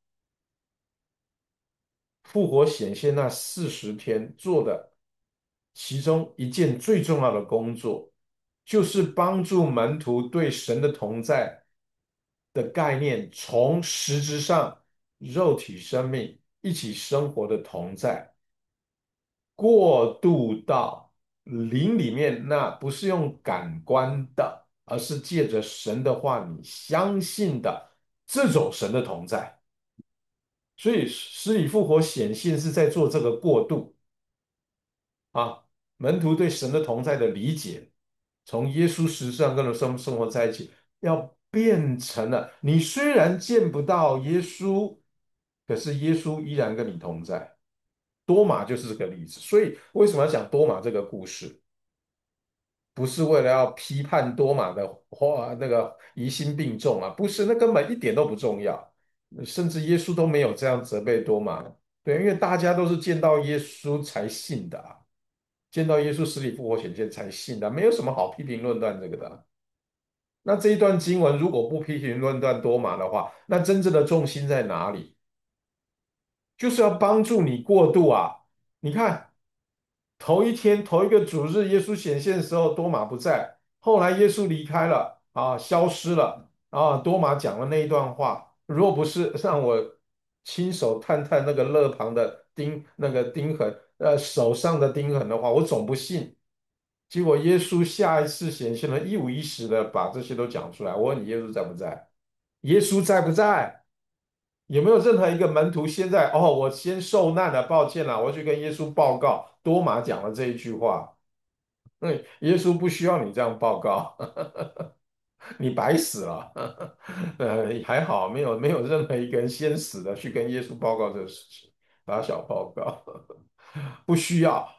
复活显现那四十天做的其中一件最重要的工作，就是帮助门徒对神的同在的概念，从实质上肉体生命一起生活的同在，过渡到灵里面，那不是用感官的，而是借着神的话你相信的这种神的同在。所以死里复活显现是在做这个过渡啊，门徒对神的同在的理解，从耶稣实际上跟着生生活在一起，要变成了你虽然见不到耶稣，可是耶稣依然跟你同在。多马就是这个例子，所以为什么要讲多马这个故事？不是为了要批判多马的话，那个疑心病重啊，不是，那根本一点都不重要，甚至耶稣都没有这样责备多马，对，因为大家都是见到耶稣才信的啊，见到耶稣死里复活显现才信的，没有什么好批评论断这个的啊。那这一段经文如果不批评论断多马的话，那真正的重心在哪里？就是要帮助你过渡啊！你看，头一天头一个主日，耶稣显现的时候，多马不在，后来耶稣离开了啊，消失了啊，多马讲了那一段话，若不是让我亲手探探那个肋旁的钉那个钉痕，呃，手上的钉痕的话，我总不信。结果耶稣下一次显现了，一五一十的把这些都讲出来。我问你，耶稣在不在？耶稣在不在？有没有任何一个门徒现在哦，我先受难了，抱歉了，我去跟耶稣报告，多马讲了这一句话。嗯，耶稣不需要你这样报告，你白死了。呃，还好没有没有任何一个人先死的去跟耶稣报告这个事情，打小报告，不需要，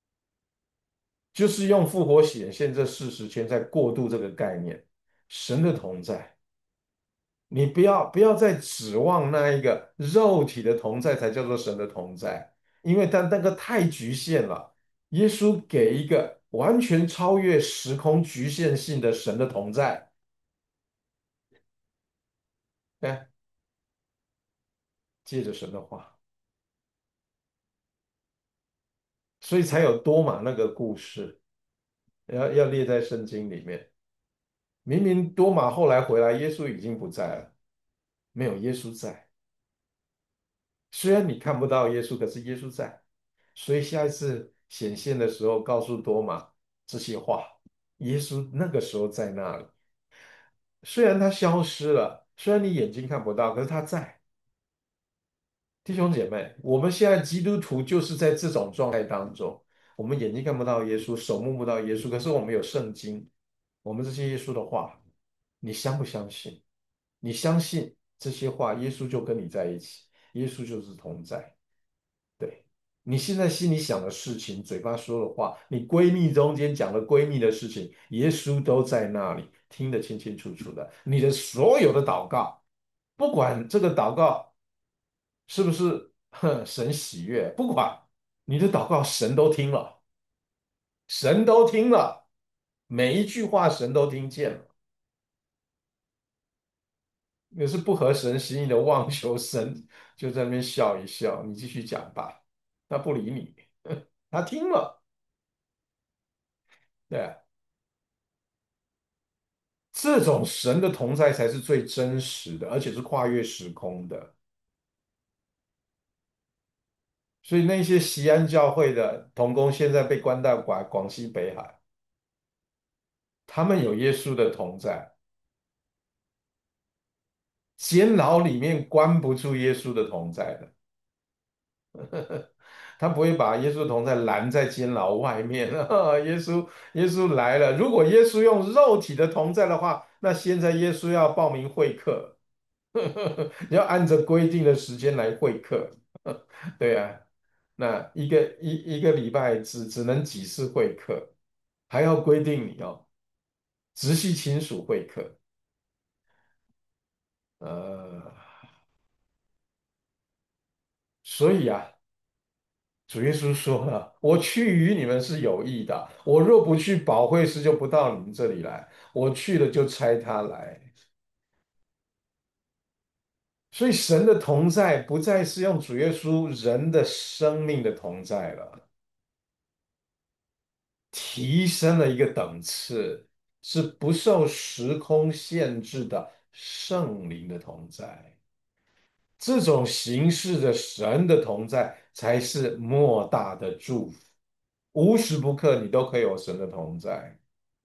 就是用复活显现这四十天在过渡这个概念，神的同在。你不要不要再指望那一个肉体的同在才叫做神的同在，因为但那个太局限了。耶稣给一个完全超越时空局限性的神的同在，哎， 借着神的话，所以才有多马那个故事，要要列在圣经里面。明明多马后来回来，耶稣已经不在了，没有耶稣在。虽然你看不到耶稣，可是耶稣在。所以下一次显现的时候，告诉多马这些话，耶稣那个时候在那里。虽然他消失了，虽然你眼睛看不到，可是他在。弟兄姐妹，我们现在基督徒就是在这种状态当中，我们眼睛看不到耶稣，手摸不到耶稣，可是我们有圣经，我们这些耶稣的话，你相不相信？你相信这些话，耶稣就跟你在一起，耶稣就是同在。对，你现在心里想的事情，嘴巴说的话，你闺蜜中间讲的闺蜜的事情，耶稣都在那里，听得清清楚楚的。你的所有的祷告，不管这个祷告是不是哼神喜悦，不管你的祷告，神都听了，神都听了，每一句话神都听见了。你是不合神心意的妄求，神就在那边笑一笑，你继续讲吧，他不理你，他听了。对啊，这种神的同在才是最真实的，而且是跨越时空的。所以那些锡安教会的同工现在被关到广广西北海，他们有耶稣的同在，监牢里面关不住耶稣的同在的。他不会把耶稣的同在拦在监牢外面。耶稣，耶稣来了。如果耶稣用肉体的同在的话，那现在耶稣要报名会客，你要按着规定的时间来会客。对啊，那一个一一个礼拜只只能几次会客，还要规定你哦，直系亲属会客。呃，所以啊，主耶稣说了：“我去与你们是有益的，我若不去，保惠师就不到你们这里来；我去了，就差他来。”所以神的同在不再是用主耶稣人的生命的同在了，提升了一个等次，是不受时空限制的圣灵的同在。这种形式的神的同在，才是莫大的祝福。无时不刻你都可以有神的同在。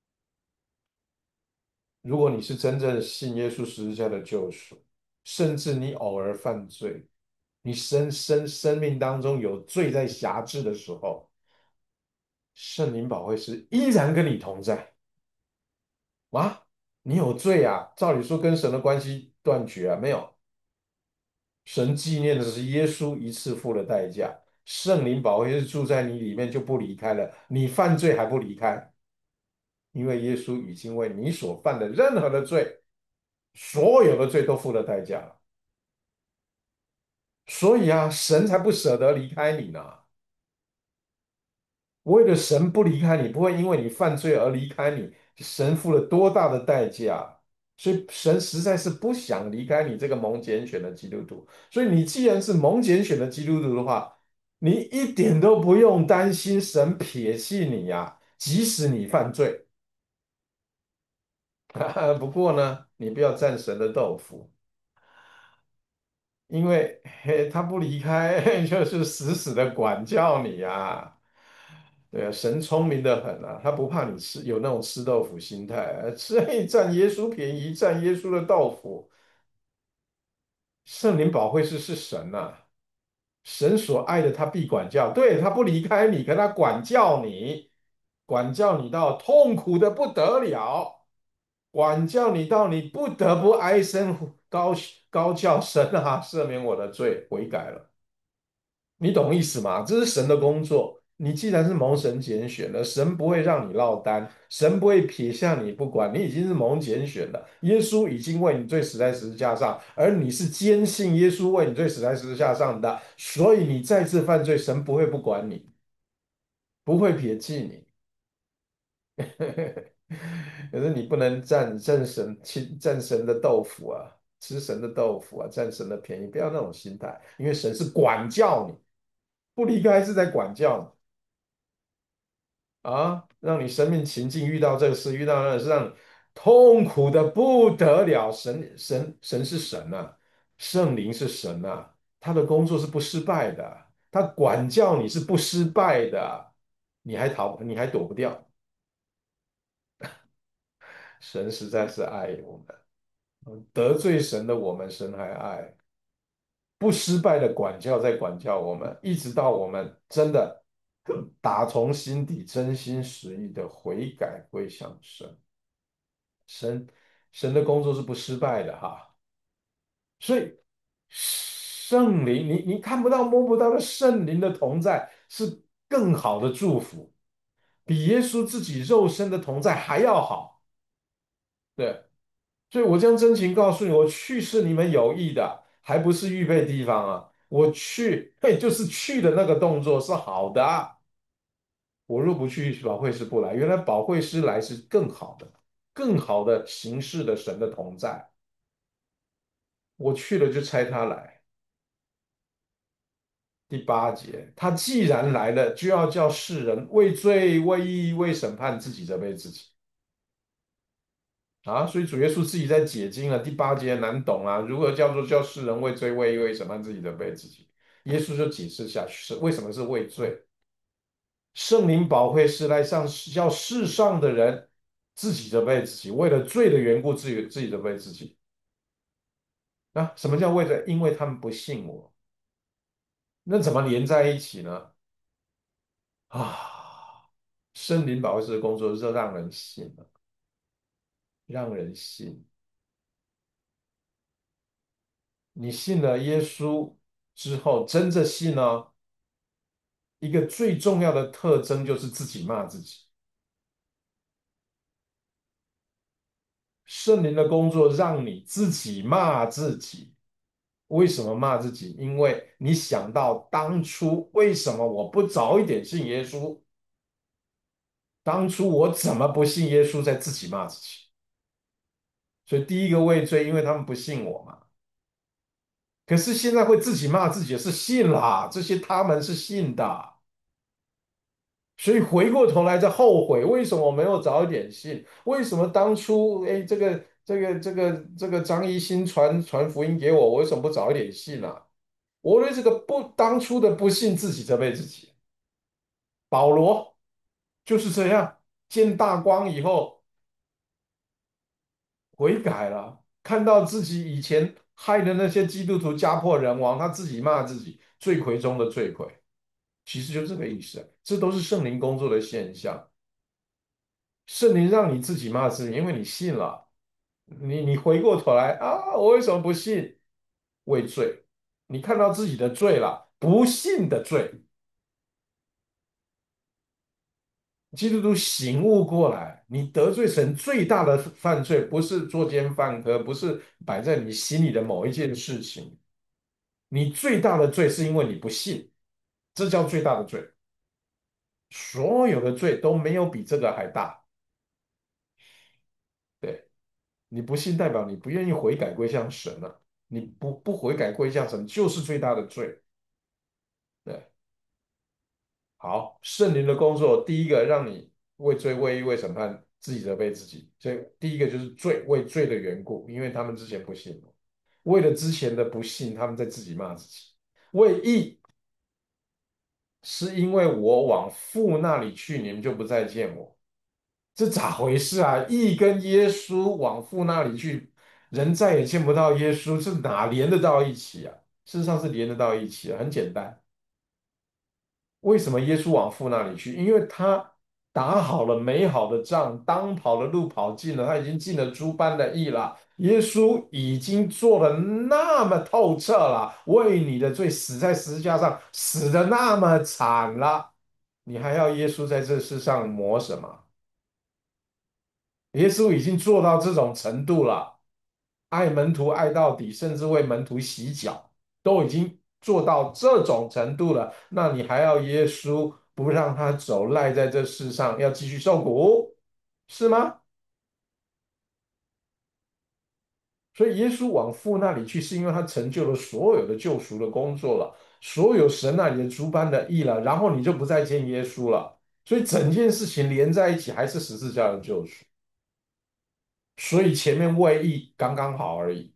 如果你是真正信耶稣十字架的救赎，甚至你偶尔犯罪，你生生生命当中有罪在辖制的时候，圣灵保惠师依然跟你同在。啊，你有罪啊，照理说跟神的关系断绝啊，没有。神纪念的是耶稣一次付了代价，圣灵保惠师住在你里面就不离开了，你犯罪还不离开，因为耶稣已经为你所犯的任何的罪，所有的罪都付了代价了。所以啊，神才不舍得离开你呢。为了神不离开你，不会因为你犯罪而离开你。神付了多大的代价，所以神实在是不想离开你这个蒙拣选的基督徒。所以你既然是蒙拣选的基督徒的话，你一点都不用担心神撇弃你呀、即使你犯罪。不过呢，你不要占神的豆腐。因为嘿，他不离开，就是死死的管教你呀、对啊，神聪明的很啊，他不怕你吃，有那种吃豆腐心态啊，吃一占耶稣便宜，占耶稣的豆腐。圣灵保惠师是神呐、神所爱的他必管教，对，他不离开你，可他管教你，管教你到痛苦的不得了，管教你到你不得不哀声高高叫神啊，赦免我的罪，悔改了。你懂意思吗？这是神的工作。你既然是蒙神拣选的，神不会让你落单，神不会撇下你不管。你已经是蒙拣选的，耶稣已经为你罪死在十字架上，而你是坚信耶稣为你罪死在十字架上的，所以你再次犯罪，神不会不管你，不会撇弃你。可是你不能占占神亲占神的豆腐啊， 吃神的豆腐啊，占神的便宜，不要那种心态，因为神是管教你，不离开是在管教你啊，让你生命情境遇到这个事，遇到那个事，让你痛苦的不得了。神神神是神呐、圣灵是神呐、他的工作是不失败的，他管教你是不失败的，你还逃，你还躲不掉。神实在是爱我们，得罪神的我们，神还爱。不失败的管教在管教我们，一直到我们真的打从心底、真心实意的悔改归向神。神神的工作是不失败的哈，所以圣灵，你你看不到、摸不到的圣灵的同在是更好的祝福，比耶稣自己肉身的同在还要好。对，所以我将真情告诉你，我去是你们有意的，还不是预备地方啊。我去，嘿，就是去的那个动作是好的啊。我若不去，保惠师不来。原来保惠师来是更好的，更好的形式的神的同在。我去了就差他来。第八节，他既然来了，就要叫世人为罪、为义、为审判自己责备自己。啊，所以主耶稣自己在解经了。第八节难懂啊，如何叫做叫世人为罪、为义、为审判自己责备自己？耶稣就解释下去是为什么是为罪。圣灵保惠师来上叫世上的人自己责备自己，为了罪的缘故自己自己责备自己。啊，什么叫为了？因为他们不信我。那怎么连在一起呢？啊，圣灵保惠师的工作是让人信的，让人信。你信了耶稣之后，真正信呢？一个最重要的特征就是自己骂自己。圣灵的工作让你自己骂自己。为什么骂自己？因为你想到当初为什么我不早一点信耶稣？当初我怎么不信耶稣，在自己骂自己。所以第一个畏罪，因为他们不信我嘛。可是现在会自己骂自己，是信啦，这些他们是信的。所以回过头来再后悔，为什么我没有早一点信？为什么当初哎，这个这个这个这个张一新传传福音给我，我为什么不早一点信啊？我对这个不当初的不信自己责备自己。保罗就是这样，见大光以后悔改了，看到自己以前害的那些基督徒家破人亡，他自己骂自己，罪魁中的罪魁，其实就这个意思。这都是圣灵工作的现象。圣灵让你自己骂自己，因为你信了。你你回过头来啊，我为什么不信？畏罪，你看到自己的罪了，不信的罪。基督徒醒悟过来，你得罪神最大的犯罪，不是作奸犯科，不是摆在你心里的某一件事情，你最大的罪是因为你不信，这叫最大的罪。所有的罪都没有比这个还大。对。你不信，代表你不愿意悔改归向神了。你不不悔改归向神，就是最大的罪。对，好，圣灵的工作，第一个让你为罪、为义、为审判自己责备自己。所以第一个就是罪，为罪的缘故，因为他们之前不信，为了之前的不信，他们在自己骂自己。为义是因为我往父那里去，你们就不再见我。这咋回事啊？义跟耶稣往父那里去，人再也见不到耶稣，这哪连得到一起啊？事实上是连得到一起啊，很简单。为什么耶稣往父那里去？因为他打好了美好的仗，当跑的路跑尽了，他已经尽了诸般的义了。耶稣已经做的那么透彻了，为你的罪死在十字架上，死的那么惨了，你还要耶稣在这世上磨什么？耶稣已经做到这种程度了，爱门徒爱到底，甚至为门徒洗脚，都已经做到这种程度了。那你还要耶稣不让他走，赖在这世上，要继续受苦，是吗？ 所以耶稣往父那里去，是因为他成就了所有的救赎的工作了，所有神那里的诸般的义了，然后你就不再见耶稣了。所以整件事情连在一起，还是十字架的救赎。所以前面为义刚刚好而已，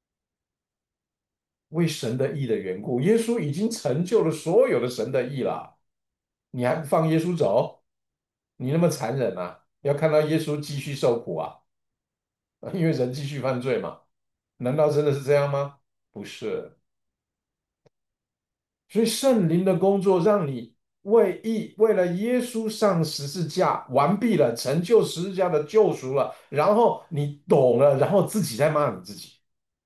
为神的义的缘故，耶稣已经成就了所有的神的义了，你还不放耶稣走？你那么残忍啊？要看到耶稣继续受苦啊？因为人继续犯罪嘛？难道真的是这样吗？不是。所以圣灵的工作让你为义，为了耶稣上十字架完毕了，成就十字架的救赎了，然后你懂了，然后自己在骂你自己，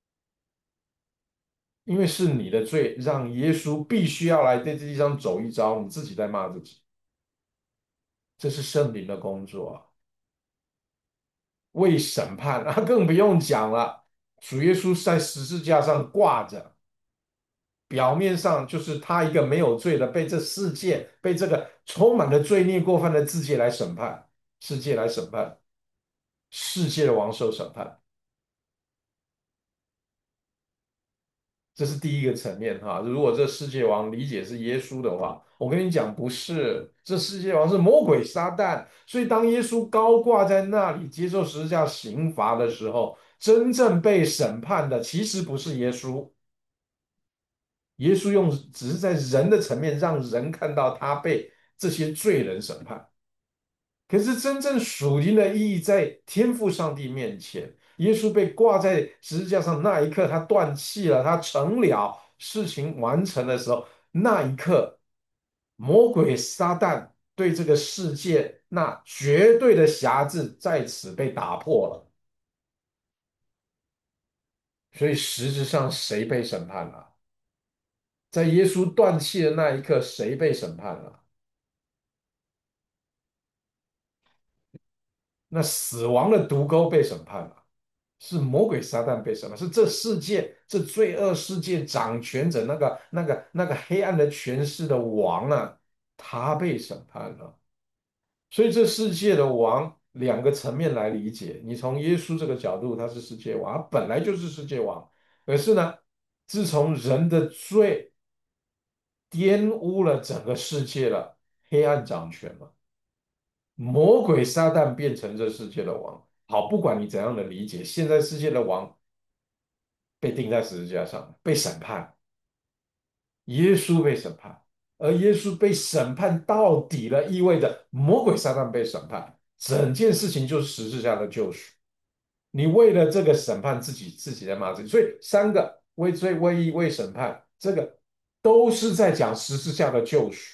因为是你的罪让耶稣必须要来在这地上走一遭，你自己在骂自己，这是圣灵的工作啊。为审判啊，更不用讲了，主耶稣在十字架上挂着。表面上就是他一个没有罪的，被这世界、被这个充满了罪孽过犯的世界来审判，世界来审判，世界的王受审判，这是第一个层面哈。如果这世界王理解是耶稣的话，我跟你讲不是，这世界王是魔鬼撒旦。所以当耶稣高挂在那里接受十字架刑罚的时候，真正被审判的其实不是耶稣。耶稣用只是在人的层面让人看到他被这些罪人审判，可是真正属灵的意义在天父上帝面前，耶稣被挂在十字架上那一刻，他断气了，他成了，事情完成的时候，那一刻，魔鬼撒旦对这个世界那绝对的辖制在此被打破了。所以实质上谁被审判了？在耶稣断气的那一刻，谁被审判了？那死亡的毒钩被审判了，是魔鬼撒旦被审判，是这世界这罪恶世界掌权者那个那个那个黑暗的权势的王啊，他被审判了。所以这世界的王两个层面来理解，你从耶稣这个角度，他是世界王，他本来就是世界王。可是呢，自从人的罪玷污了整个世界了，黑暗掌权了。魔鬼撒旦变成这世界的王。好，不管你怎样的理解，现在世界的王被钉在十字架上，被审判，耶稣被审判，而耶稣被审判到底了，意味着魔鬼撒旦被审判，整件事情就是十字架的救赎。你为了这个审判自己，自己在骂自己，所以三个为罪、为义、为审判，这个都是在讲十字架的救赎，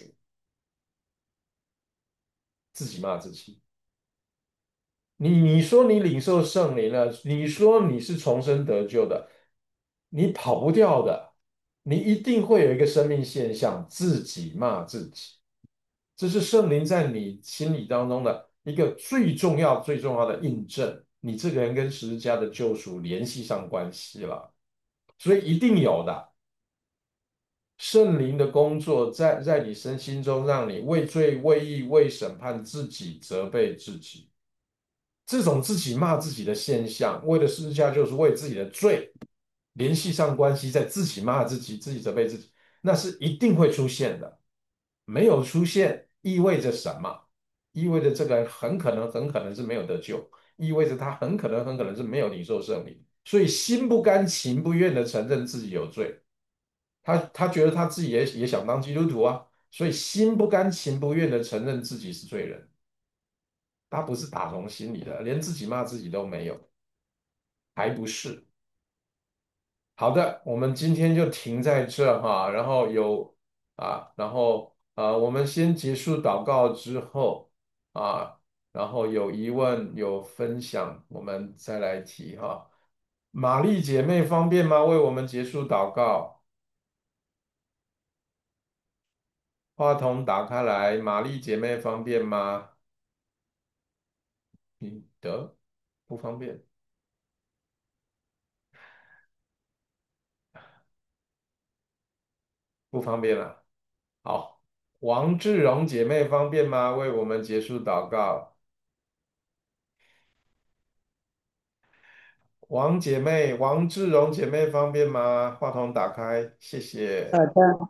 自己骂自己。你你说你领受圣灵了，你说你是重生得救的，你跑不掉的，你一定会有一个生命现象，自己骂自己，这是圣灵在你心里当中的一个最重要、最重要的印证，你这个人跟十字架的救赎联系上关系了，所以一定有的。圣灵的工作在在你身心中，让你为罪、为义、为审判自己，责备自己。这种自己骂自己的现象，为了十字架就是为自己的罪联系上关系，在自己骂自己、自己责备自己，那是一定会出现的。没有出现意味着什么？意味着这个人很可能、很可能是没有得救，意味着他很可能、很可能是没有领受圣灵，所以心不甘情不愿的承认自己有罪。他他觉得他自己也也想当基督徒啊，所以心不甘情不愿的承认自己是罪人。他不是打从心里的，连自己骂自己都没有，还不是。好的，我们今天就停在这哈，然后有啊，然后呃，我们先结束祷告之后啊，然后有疑问有分享，我们再来提哈。玛丽姐妹方便吗？为我们结束祷告，话筒打开来，玛丽姐妹方便吗？你的不方便，不方便了。好，王志荣姐妹方便吗？为我们结束祷告。 王姐妹，王志荣姐妹方便吗？话筒打开，谢谢。 好的，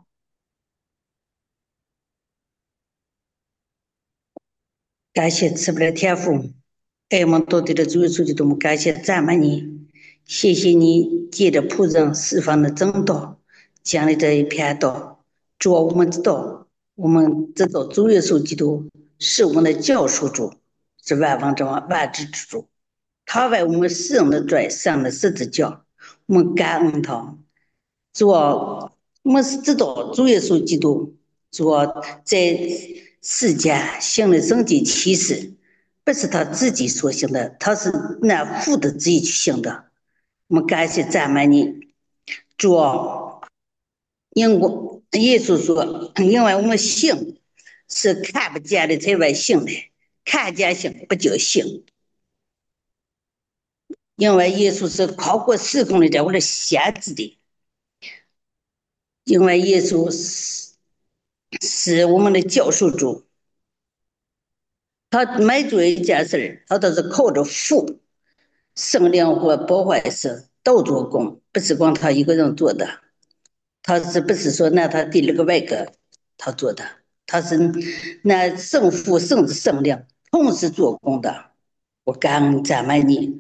感谢慈悲的天父，爱我们到底的主耶稣基督，我们感谢赞美你，谢谢你借着仆人释放的正道，讲的这一篇道，主啊，我们知道，我们知道主耶稣基督是我们的救赎主，是万王之王、万主之主，他为我们世人的罪上了十字架，我们感恩他。主啊，我们是知道主耶稣基督，主啊，在世间行的神迹奇事，不是他自己所行的，他是按父的旨意去行的。我们感谢赞美你，主啊，因我耶稣说，因为我们信是看不见的才为信的，看见信不叫信。因为耶稣是跨过时空的，在我的先知的，因为耶稣是是我们的救赎主，他每做一件事他都是靠着父、圣灵和保惠师都做工，不是光他一个人做的。他是不是说那他第二个外个他做的？他是那圣父、圣子、圣灵同时做工的。我感恩赞美你，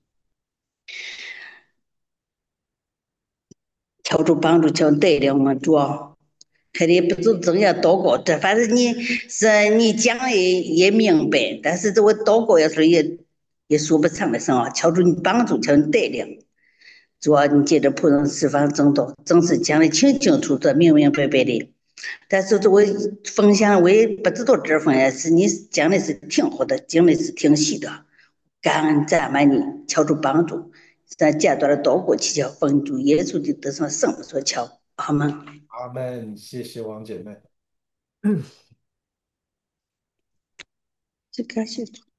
求主帮助，求带领我们主。肯定不是怎样祷告，这反正你是你讲也也明白，但是这我祷告有时候也也说不上来什么，求主你帮助，求你带领。主要你借着仆人释放正道，正是讲的清清楚楚、明明白白的。但是这我分享我也不知道这分享是你讲的是挺好的，讲的是挺细的，感恩赞美你，求主帮助。咱简短的祷告祈求，奉主耶稣的得胜圣名所求，阿门。 阿门，谢谢王姐妹。 就感谢主。